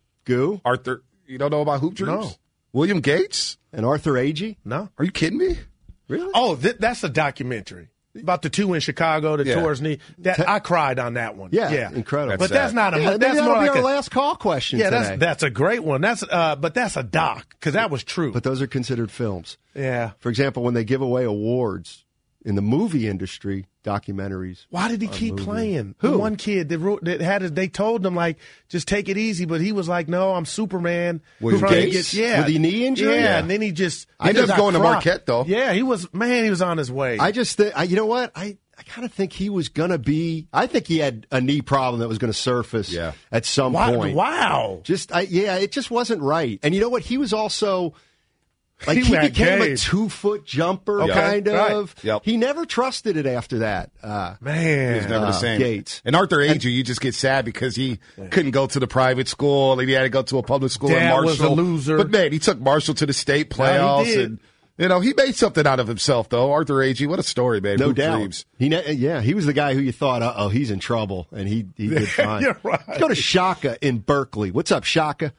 Goo Arthur, you don't know about Hoop Dreams? No. William Gates? and Arthur Agee. No. Are you kidding me? Really? Oh, th- that's a documentary about the two in Chicago, the Yeah. tours knee. That I cried on that one. Yeah, yeah. incredible. But That's that's sad. not a. Yeah, maybe that's that'll more be like our a, last call question Yeah, today. that's that's a great one. That's uh, but that's a doc because that was true. But those are considered films. yeah. For example, when they give away awards in the movie industry, documentaries. Why did he are keep movie. playing? Who? The one kid that wrote that had it, they told him like just take it easy, but he was like, no, I'm Superman. William Trying to Gates? get- yeah, With the knee injury? Yeah, Yeah. and then he just He ended just up got going to crocked. Marquette, though. Yeah, he was man, he was on his way. I just think, I, you know what? I, I kind of think he was going to be, I think he had a knee problem that was going to surface Yeah. at some wow, point. wow. Just, I, yeah, it just wasn't right. And you know what? He was also, like, He he, went became a gay. two foot jumper, Okay, kind right. of. Yep. He never trusted it after that. Uh, Man, He was never uh, the same. Gates. And Arthur Agee, you just get sad because he couldn't go to the private school and he had to go to a public school in Dad Marshall. was a loser. But man, he took Marshall to the state playoffs. did. And, you know, he made something out of himself, though. Arthur Agee, what a story, man. no Hoop doubt. Dreams. He, ne- yeah, he was the guy who you thought, uh oh, he's in trouble. And he, he did fine. You're right. Let's go to Shaka in Berkeley. What's up, Shaka?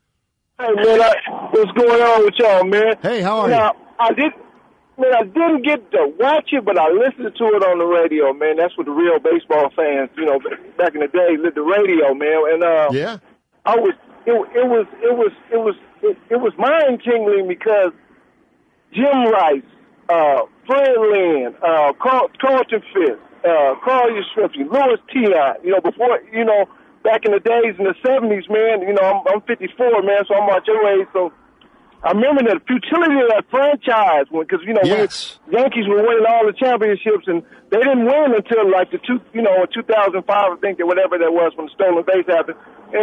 Hey man, I, what's going on with y'all, man? Hey, how are now, I did, man. I didn't get to watch it, but I listened to it on the radio, man. That's what the real baseball fans, you know, back in the day, lit the radio, man. And uh, Yeah. I was, it, it was, it was, it was, it, it was mind tingling because Jim Rice, uh, Fred Lynn, uh, Carl, Carlton Fisk, uh, Carl Yastrzemski, Louis Tion, you know, before, you know, back in the days in the seventies, man, you know, I'm, I'm fifty-four, man, so I'm about your age, so I remember the futility of that franchise because, you know, Yes. when Yankees were winning all the championships and they didn't win until like the two, you know, two thousand five, I think, or whatever that was when the stolen base happened. And,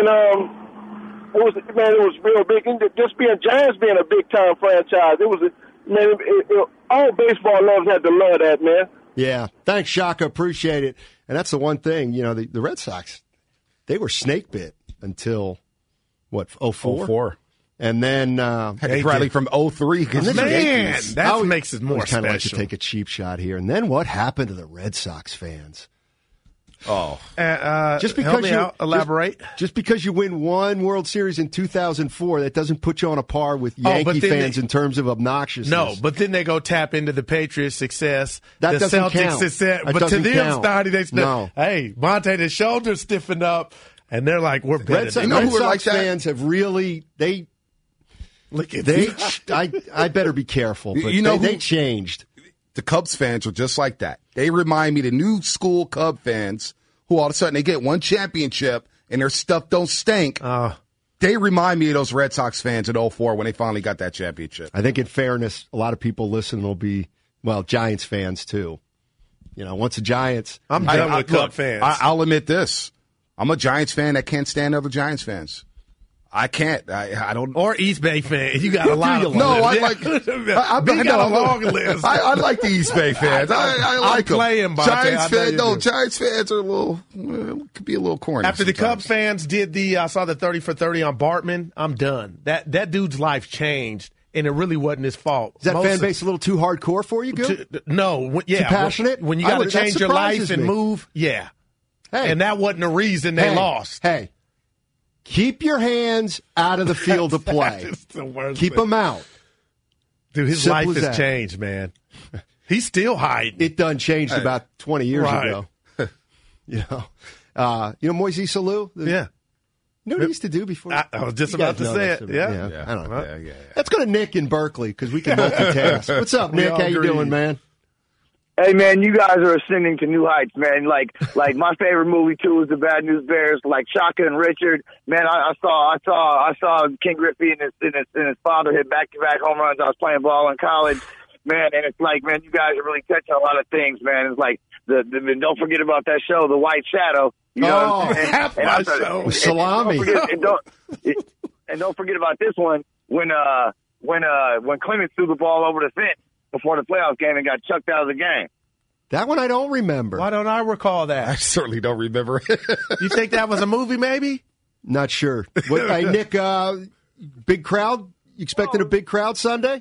um, it was, man, it was real big. And just being Giants being a big time franchise, it was, a, man, it, it, it, all baseball lovers had to love that, man. Yeah. Thanks, Shaka. Appreciate it. And that's the one thing, you know, the, the Red Sox, they were snake bit until, what, oh four? oh four. And then uh, Had Bradley from oh three. Man, that I would- makes it more I kind of like to special. take a cheap shot here. And then what happened to the Red Sox fans? Oh. Uh, uh, Just help because me you out, elaborate. Just, just because you win one World Series in two thousand four, that doesn't put you on a par with Oh, but Yankee then fans they- in terms of obnoxiousness. No, but then they go tap into the Patriots' success, That the doesn't Celtics' count. success. That but to doesn't them, count. Stoney, they said, No. hey, Monte, the shoulders stiffened up, and they're like, we're better Red, Sox, than Red you. Sox fans have really they Look at they. this. I I better be careful. But You know they, who- they changed. The Cubs fans are just like that. They remind me of the new school Cub fans who all of a sudden they get one championship and their stuff don't stink. Uh, They remind me of those Red Sox fans in oh four when they finally got that championship. I think, in fairness, a lot of people listening will be well Giants fans too. You know, once the Giants, I'm done I- with I- Cub look, fans. I, I'll admit this. I'm a Giants fan that can't stand other Giants fans. I can't. I, I don't. or East Bay fan. You got a lot of them. No, I like. I, I, We I got a know. long list. I, I like the East Bay fans. I, I I'm like them. playing, Bonte. Giants I know fans. you No, do. Giants fans are a little. Uh, could be a little corny. After the sometimes. Cubs fans did the, I saw the thirty for thirty on Bartman. I'm done. That that dude's life changed, and it really wasn't his fault. is that Most fan of- base a little too hardcore for you, Gil? To- no, when- yeah, Too passionate? When, when you I got to would- that change your life surprises and me. move, yeah. Hey, And that wasn't the reason they hey, lost. Hey, keep your hands out of the field of play. That is the worst Keep thing. them out. Dude, his Simple life as has that. changed, man. He's still hiding. It done changed Hey. about twenty years Right. ago. you know, uh, you know Moisés Alou? The- Yeah. You know what he used to do before? I, I was just You about guys to know say this, it. but- Yeah. yeah. I don't know. Yeah, yeah, yeah. Let's go to Nick in Berkeley because we can multitask. What's up, We Nick? all How you agree. doing, man? Hey man, you guys are ascending to new heights, man. Like, like my favorite movie too is The Bad News Bears. Like Shaka and Richard, man. I, I saw, I saw, I saw Ken Griffey and his, and his, and his father hit back-to-back home runs. I was playing ball in college, man. And it's like, man, you guys are really touching a lot of things, man. It's like the, the and don't forget about that show, The White Shadow. You know Oh, what I'm saying? half And my I thought- show. and- With salami. And don't, forget, and, don't, and don't forget about this one when uh when uh when Clemens threw the ball over the fence before the playoff game and got chucked out of the game. That one I don't remember. Why don't I recall I that? certainly don't remember it. You think that was a movie, maybe? Not sure. What, hey, Nick, uh, big crowd? You expecting a big crowd Sunday?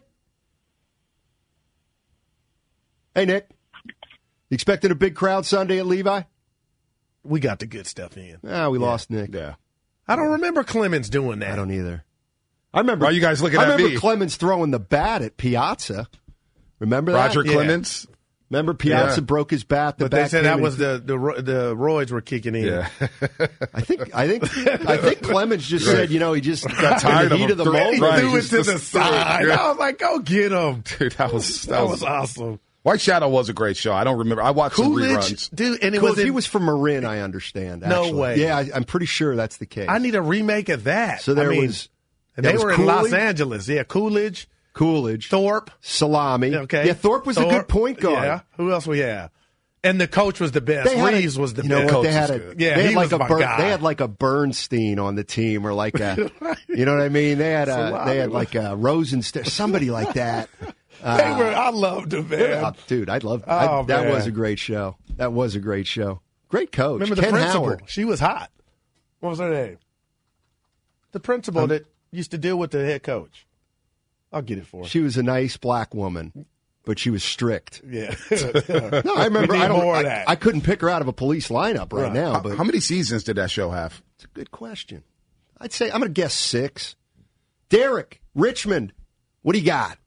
Hey, Nick. You expecting a big crowd Sunday at Levi? We got the good stuff in. Ah, we lost Nick. Yeah. I don't remember Clemens doing that. I don't either. I remember. Why are you guys looking I at remember me? Clemens throwing the bat at Piazza. Remember that? Roger Yeah. Clemens. Remember Piazza Yeah. broke his bat. The But they bat said came that and was he- the the ro- the roids were kicking in. Yeah. I think. I think. I think Clemens just said, you know, he just got tired in the of heat him of the throwing. moment. Right. Threw it just- to the just threw it. side. Yeah. I was like, go get him. Dude, that was that, That was, was awesome. White Shadow was a great show. I don't remember. I watched some Coolidge, reruns. dude, and it Cool, was if he in, was from Marin, I understand. No actually. way. Yeah, I, I'm pretty sure that's the case. I need a remake of that. So there I mean, was. and there they was were in Los Cooley, Angeles. Yeah, Coolidge, Coolidge, Thorpe. Salami. Okay, Yeah, Thorpe was a good point guard. Yeah, who else we have? And the coach was the best. They had a- Reeves was the you know best. what? They had was a good. Yeah, they had he like was a my Bern- guy. they had like a Bernstein on the team, or like a, you know what I mean? They had a Salami they had was- like a Rosenstein, somebody like that. They were, I loved them, man. Uh, dude, I love Oh, that. man. Was a great show. That was a great show. Great coach. Remember the Ken principal? Howard. She was hot. What was her name? The principal Um, that used to deal with the head coach. I'll get it for her. She was a nice black woman, but she was strict. Yeah. No, I remember. We need I don't. more of I, that. I couldn't pick her out of a police lineup right, Right. now. How, But how many seasons did that show have? it's a good question. I'd say I'm going to guess six. Derek Richmond, what do you got?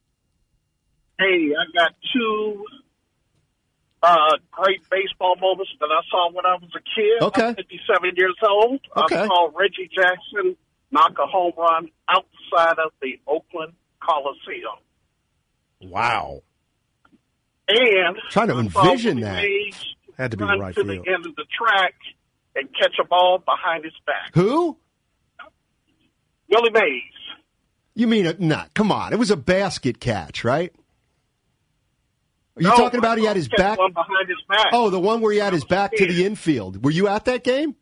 Hey, I got two uh, great baseball moments that I saw when I was a kid. Okay. I'm fifty-seven years old. Okay. I saw Reggie Jackson knock a home run outside of the Oakland Coliseum. Wow. And Trying to I saw envision Willie that. Mays Had to be run the right to field. the end of the track and catch a ball behind his back. Who? Willie Mays. You mean a, nah? Come on, it was a basket catch, right? Are you No, talking about I he had his catch back? one behind his back. Oh, the one where he had his back to the infield. Were you at that game?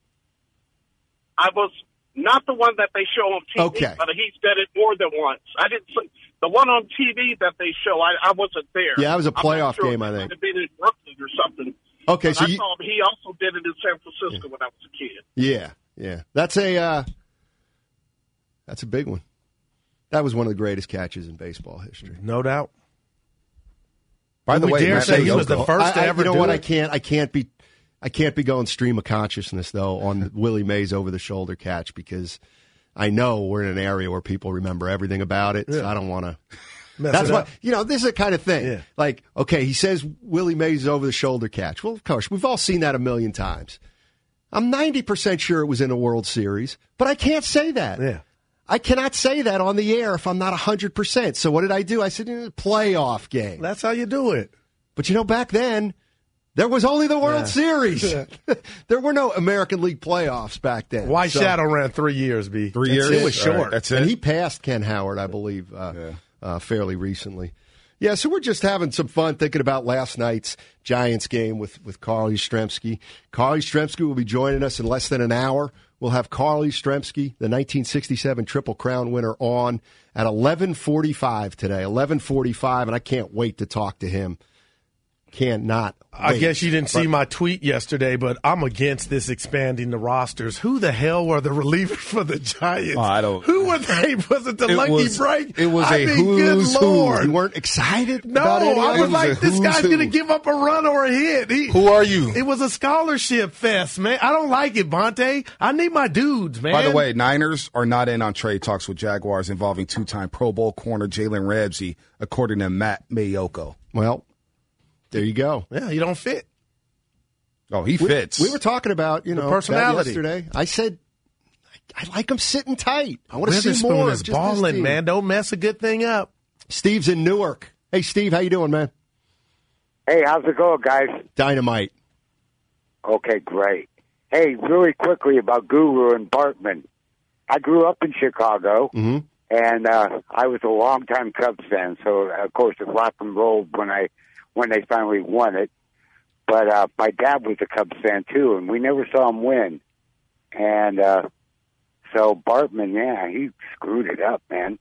I was not the one that they show on T V, Okay. but he's done it more than once. I didn't see the one on T V that they show. I, I wasn't there. Yeah, it was a I'm not playoff sure. game, I It think. might have been in Brooklyn or something. Okay, But so I you, saw him. He also did it in San Francisco when I was a kid. yeah, yeah, that's a uh, that's a big one. That was one of the greatest catches in baseball history. No doubt. By Did the we way, dare Matt say he was the Mayoko- first to I, I, ever you know do what? it? I can't. I can't be. I can't be going stream of consciousness though on Willie Mays over the shoulder catch because I know we're in an area where people remember everything about it. So Yeah. I don't want to. Mess That's it why up. you know this is the kind of thing. Yeah. Like, okay, he says Willie Mays over the shoulder catch. Well, of course, we've all seen that a million times. I'm ninety percent sure it was in a World Series, but I can't say that. Yeah. I cannot say that on the air if I'm not one hundred percent. So what did I do? I said, eh, playoff game. That's how you do it. But you know, back then, there was only the World Yeah. Series. There were no American League playoffs back then. White So- Shadow ran three years, B. Three That's years? It was All right, short. that's And it. he passed Ken Howard, I believe, uh, Yeah. uh, fairly recently. Yeah, so we're just having some fun thinking about last night's Giants game with, with Carl Yastrzemski. Carl Yastrzemski will be joining us in less than an hour. We'll have Carl Yastrzemski, the nineteen sixty-seven Triple Crown winner, on at eleven forty-five today, eleven forty-five, and I can't wait to talk to him. Can't not I wait. guess you didn't see But- my tweet yesterday, but I'm against this expanding the rosters. Who the hell were the relievers for the Giants? Oh, I don't- Who were they? Was it the It lucky was- break? it was I a mean, who's good who. Lord. You weren't excited No, about any I of was it? like, It was a this who's guy's who. going to give up a run or a hit. He, Who are you? It was a scholarship fest, man. I don't like it, Bonte. I need my dudes, man. By the way, Niners are not in on trade talks with Jaguars involving two-time Pro Bowl corner Jalen Ramsey, according to Matt Mayoko. Well, There you go. Yeah, you don't fit. Oh, he We- fits. We, were talking about, you The know, personality. that yesterday. I said, I, I like him sitting tight. I want to see Witherspoon more. is of just this balling, team. man. Don't mess a good thing up. Steve's in Newark. Hey, Steve, how you doing, man? Hey, how's it going, guys? Dynamite. Okay, great. Hey, really quickly about Guru and Bartman. I grew up in Chicago, Mm-hmm. and uh, I was a longtime Cubs fan. So, of course, it rock and rolled when I when they finally won it. But uh, my dad was a Cubs fan too, and we never saw him win. And uh, so Bartman, yeah, he screwed it up, man.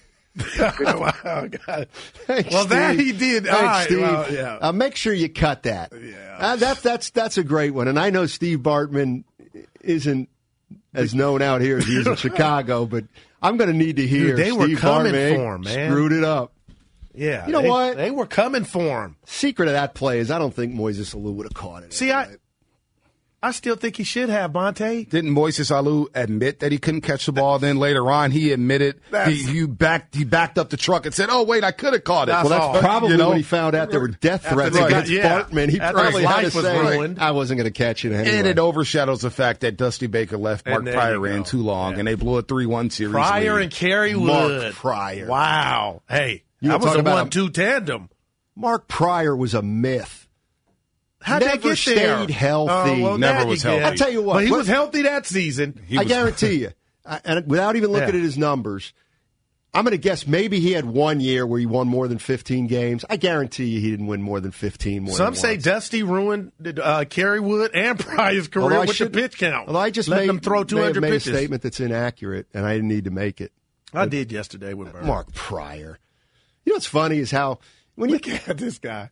Wow, God. Thanks, Well, that Steve. he did. Thanks, All right, Steve. well, yeah. Uh, make sure you cut that. Yeah. Uh, that, that's, that's a great one. And I know Steve Bartman isn't as known out here as he is in Chicago, but I'm going to need to hear Dude, they were Steve coming Bartman for him, man. screwed it up. Yeah. You know they, what? They were coming for him. Secret of that play is I don't think Moises Alou would have caught it. See, I I still think he should have, Bonte. Didn't Moises Alou admit that he couldn't catch the ball? Then later on, he admitted he, he backed he backed up the truck and said, "Oh wait, I could have caught it." Well, that's probably you know? when he found out there were death After threats they against got- yeah. Bartman. He After probably his had to life was say, ruined. I wasn't going to catch it anyway. And it overshadows the fact that Dusty Baker left Mark And there Pryor you in go. too long, and they blew a three one series Pryor lead. and Kerry Mark Wood. Pryor. Wow. Hey, You that wanna was talk a about one two tandem. Mark Pryor was a myth. How'd they Never get there? stayed healthy. Oh, well, Never that was you get. healthy. I'll tell you what. But he what- was healthy that season. He I was- guarantee you, I- and without even looking Yeah. at his numbers, I'm going to guess maybe he had one year where he won more than fifteen games. I guarantee you he didn't win more than fifteen more Some than say once. Dusty ruined uh, Kerry Wood and Pryor's career Although I with the should- pitch count. Although I just letting made, them throw two may have hundred made pitches. a statement that's inaccurate, and I didn't need to make it. I did yesterday with Bird. Mark Pryor. You know what's funny is how when you Look at this guy.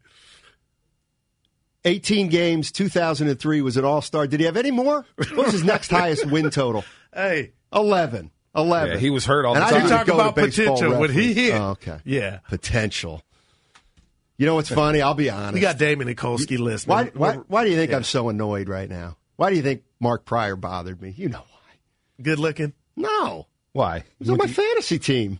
eighteen games, two thousand three was an all-star. Did he have any more? What was his next highest win total? Hey, eleven. eleven. Yeah, he was hurt all and the I time. didn't You talk go about to Baseball potential. When he Reference. hit. Oh, okay. Yeah. Potential. You know what's funny? I'll be honest. We got Damon Nikolsky listening. Why, why, why do you think Yeah. I'm so annoyed right now? Why do you think Mark Pryor bothered me? You know why. Good looking? No. Why? He was on my fantasy team.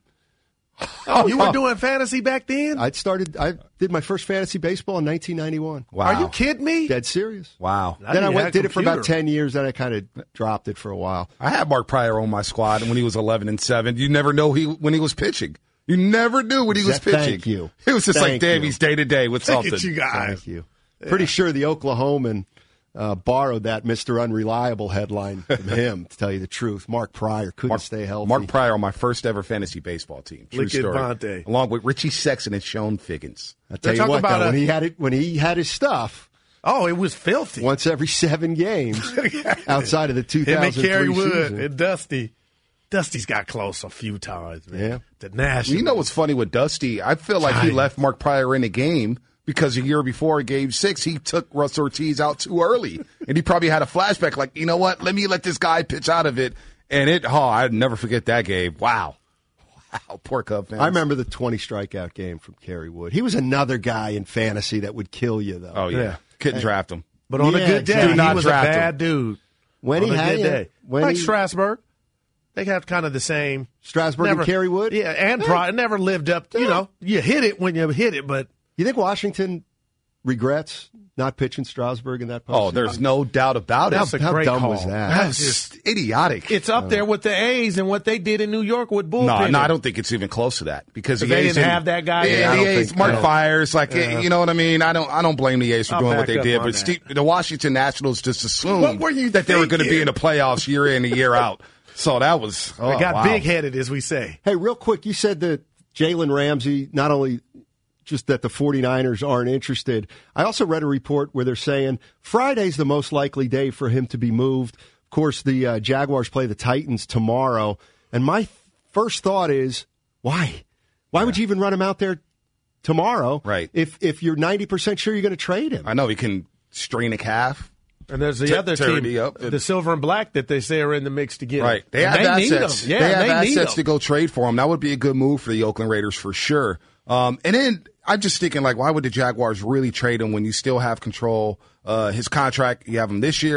Oh, you were doing fantasy back then? I started, I did my first fantasy baseball in nineteen ninety-one. Wow. Are you kidding me? Dead serious. Wow. I then I didn't went, have did it for about computer. ten years, then I kind of dropped it for a while. I had Mark Pryor on my squad when he was eleven and seven. You never know he when he was pitching. You never knew when he was Thank pitching. you. It was just Thank like, damn, you. he's day to day with Look something. at you guys. Thank you. Pretty sure the Oklahoman uh, borrowed that Mister Unreliable headline from him, to tell you the truth. Mark Pryor couldn't Mark, stay healthy. Mark Pryor on my first ever fantasy baseball team. True Look at story. Vontae. Along with Richie Sexton and Sean Figgins. I tell They're you talking what, about though, a- when he had it, when he had his stuff Oh, it was filthy. once every seven games outside of the two Him and thousand Kerry three Wood season. and Dusty. Dusty's got close a few times, man. Yeah. The National. You know what's funny with Dusty? I feel like he Giant. left Mark Pryor in the game because a year before in game six, he took Russ Ortiz out too early. And he probably had a flashback like, you know what? Let me let this guy pitch out of it. And it, oh, I'd never forget that game. Wow. Wow. Poor Cub fans. I remember the twenty strikeout game from Kerry Wood. He was another guy in fantasy that would kill you, though. Oh, yeah. Yeah. Couldn't draft him. But on Yeah, a good day, exactly. Do not he was a draft bad dude. When on he a had good you- day. when like he- Strasburg. They have kind of the same. Strasburg never, and Kerry Wood? Yeah, and Pryor never lived up. You Yeah. know, you hit it when you hit it, but You think Washington regrets not pitching Strasburg in that postseason? Oh, there's no doubt about it. That's a how great dumb call. was that? That's just idiotic. it's up there with the A's and what they did in New York with bullpen. No, no, I don't think it's even close to that because the They A's didn't have that guy Yeah, there? I the don't A's, think- Mark I don't- Fires, like Yeah. you know what I mean. I don't, I don't blame the A's for I'll doing what back they up did, on but that. Steve, the Washington Nationals just assumed What were you that they were going to be in thinking? the playoffs year in and year out. So that was oh, They got wow. big headed, as we say. Hey, real quick, you said that Jalen Ramsey, not only just that the 49ers aren't interested, I also read a report where they're saying Friday's the most likely day for him to be moved. Of course, the uh, Jaguars play the Titans tomorrow. And my th- first thought is, why? Why would you even run him out there tomorrow? Right. If, if you're ninety percent sure you're going to trade him. I know he can strain a calf. And there's the Te- other tear team, it up. the silver and black, that they say are in the mix to get Right. him. They And have need assets. him. Yeah, they have they need assets him. to go trade for him. That would be a good move for the Oakland Raiders for sure. Um, and then I'm just thinking, like, why would the Jaguars really trade him when you still have control? Uh, his contract, you have him this year.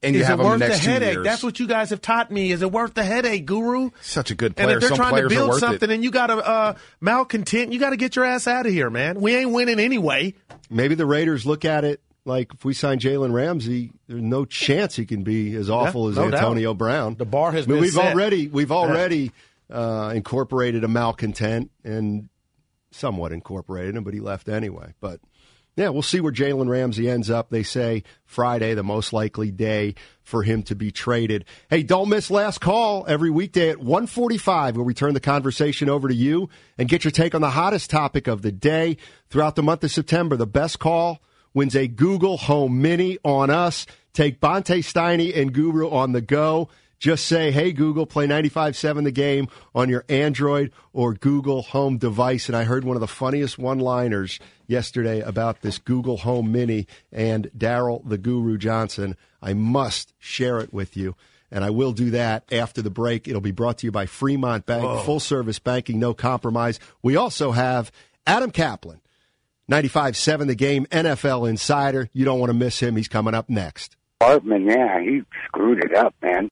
and you is have it him worth the the next two headache? years. That's what you guys have taught me. Is it worth the headache, Guru? Such a good player. And if they're Some trying to players are build worth something it. and you got a uh, malcontent, you got to get your ass out of here, man. We ain't winning anyway. Maybe the Raiders look at it like if we sign Jalen Ramsey, there's no chance he can be as awful Yeah, as no Antonio doubt. Brown. The bar has I mean, been we've set. already we've already uh, incorporated a malcontent and somewhat incorporated him, but he left anyway. But yeah, we'll see where Jalen Ramsey ends up. They say Friday, the most likely day for him to be traded. Hey, don't miss Last Call every weekday at one forty-five, where we turn the conversation over to you and get your take on the hottest topic of the day. Throughout the month of September, the best call wins a Google Home Mini on us. Take Bonte Steiny and Guru on the go. Just say, hey, Google, play ninety-five point seven The Game on your Android or Google Home device. And I heard one of the funniest one-liners yesterday about this Google Home Mini and Daryl the Guru Johnson. I must share it with you, and I will do that after the break. It'll be brought to you by Fremont Bank, Whoa. full-service banking, no compromise. We also have Adam Kaplan, ninety-five point seven The Game, N F L insider. You don't want to miss him. He's coming up next. Hartman, yeah, he screwed it up, man.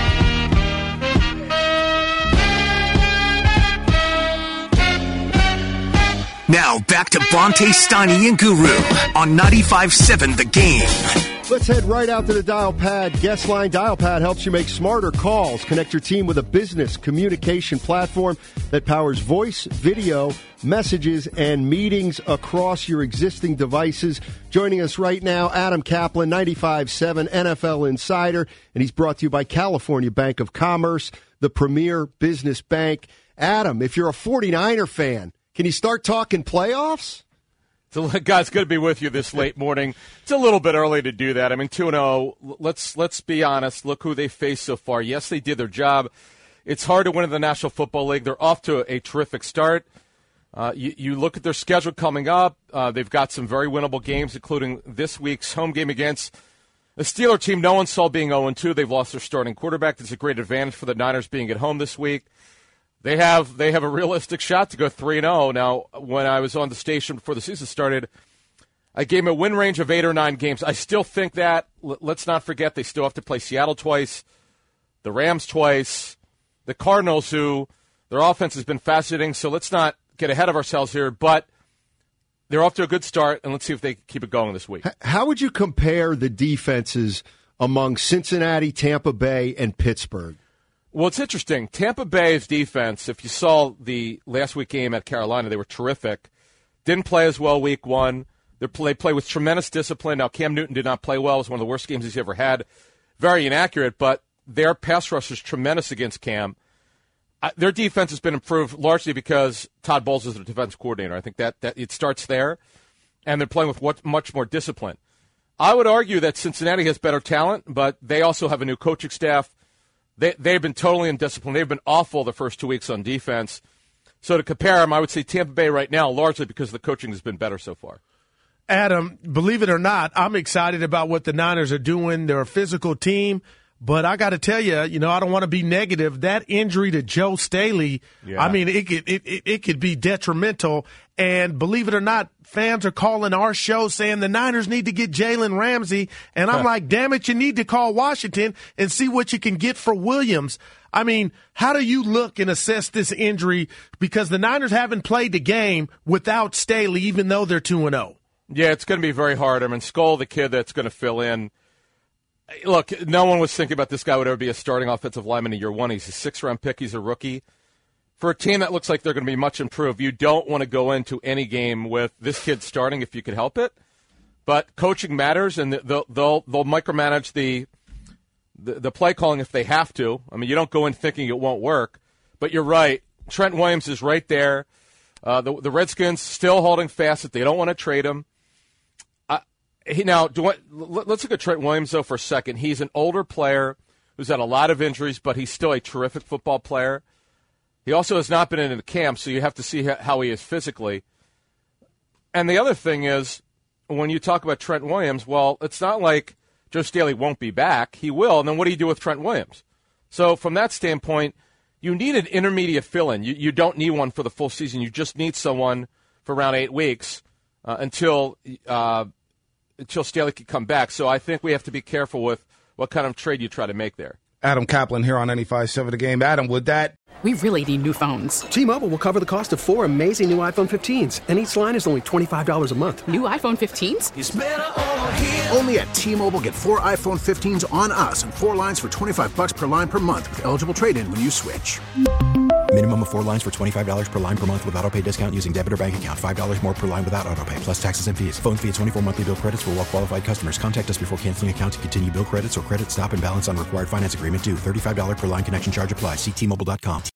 Now back to Bonte Steiny and Guru on ninety-five point seven The Game. Let's head right out to the dial pad. Guest line dial pad helps you make smarter calls. Connect your team with a business communication platform that powers voice, video, messages, and meetings across your existing devices. Joining us right now, Adam Kaplan, ninety-five point seven N F L insider, and he's brought to you by California Bank of Commerce, the premier business bank. Adam, if you're a forty-niner fan, can you start talking playoffs? So, guys, good to be with you this late morning. It's a little bit early to do that. I mean, two and oh, let's let's be honest. Look who they faced so far. Yes, they did their job. It's hard to win in the National Football League. They're off to a, a terrific start. Uh, you, you look at their schedule coming up. Uh, they've got some very winnable games, including this week's home game against a Steeler team no one saw being oh and two. They've lost their starting quarterback. That's a great advantage for the Niners being at home this week. They have they have a realistic shot to go three and oh. Now, when I was on the station before the season started, I gave them a win range of eight or nine games. I still think that. L- let's not forget they still have to play Seattle twice, the Rams twice, the Cardinals, who their offense has been fascinating. So let's not get ahead of ourselves here. But they're off to a good start, and let's see if they keep it going this week. How would you compare the defenses among Cincinnati, Tampa Bay, and Pittsburgh? Well, it's interesting. Tampa Bay's defense, if you saw the last week game at Carolina, they were terrific. Didn't play as well week one. They play, play with tremendous discipline. Now, Cam Newton did not play well. It was one of the worst games he's ever had. Very inaccurate, but their pass rush is tremendous against Cam. Uh, their defense has been improved largely because Todd Bowles is their defense coordinator. I think that, that it starts there, and they're playing with what, much more discipline. I would argue that Cincinnati has better talent, but they also have a new coaching staff. They, they've been totally indisciplined. They've been awful the first two weeks on defense. So to compare them, I would say Tampa Bay right now, largely because the coaching has been better so far. Adam, believe it or not, I'm excited about what the Niners are doing. They're a physical team. But I got to tell you, you know, I don't want to be negative. That injury to Joe Staley, Yeah. I mean, it could it, it, it could be detrimental. And believe it or not, fans are calling our show saying the Niners need to get Jalen Ramsey. And I'm like, damn it, you need to call Washington and see what you can get for Williams. I mean, how do you look and assess this injury? Because the Niners haven't played the game without Staley, even though they're two and oh. Yeah, it's going to be very hard. I mean, Skull, the kid that's going to fill in. Look, no one was thinking about this guy would ever be a starting offensive lineman in year one. He's a six-round pick. He's a rookie. For a team that looks like they're going to be much improved, you don't want to go into any game with this kid starting if you could help it. But coaching matters, and they'll they'll, they'll micromanage the, the the play calling if they have to. I mean, you don't go in thinking it won't work. But you're right. Trent Williams is right there. Uh, the, the Redskins still holding fast that they don't want to trade him. He, now, do I, let's look at Trent Williams, though, for a second. He's an older player who's had a lot of injuries, but he's still a terrific football player. He also has not been in the camp, so you have to see how he is physically. And the other thing is, when you talk about Trent Williams, well, it's not like Joe Staley won't be back. He will, and then what do you do with Trent Williams? So from that standpoint, you need an intermediate fill-in. You, you don't need one for the full season. You just need someone for around eight weeks uh, until uh, – until Staley could come back. So I think we have to be careful with, what kind of trade you try to make there. Adam Kaplan here on ninety-five point seven The Game. Adam, would that... We really need new phones. T-Mobile will cover the cost of four amazing new iPhone fifteens, and each line is only twenty-five dollars a month. New iPhone fifteens? It's better over here. Only at T-Mobile, get four iPhone fifteens on us and four lines for twenty-five dollars per line per month with eligible trade-in when you switch. Minimum of four lines for twenty-five dollars per line per month with auto pay discount using debit or bank account. five dollars more per line without auto pay, plus taxes and fees. Phone fee at twenty-four monthly bill credits for well-qualified customers. Contact us before canceling account to continue bill credits or credit stop and balance on required finance agreement due. thirty-five dollars per line connection charge applies. See T Mobile dot com.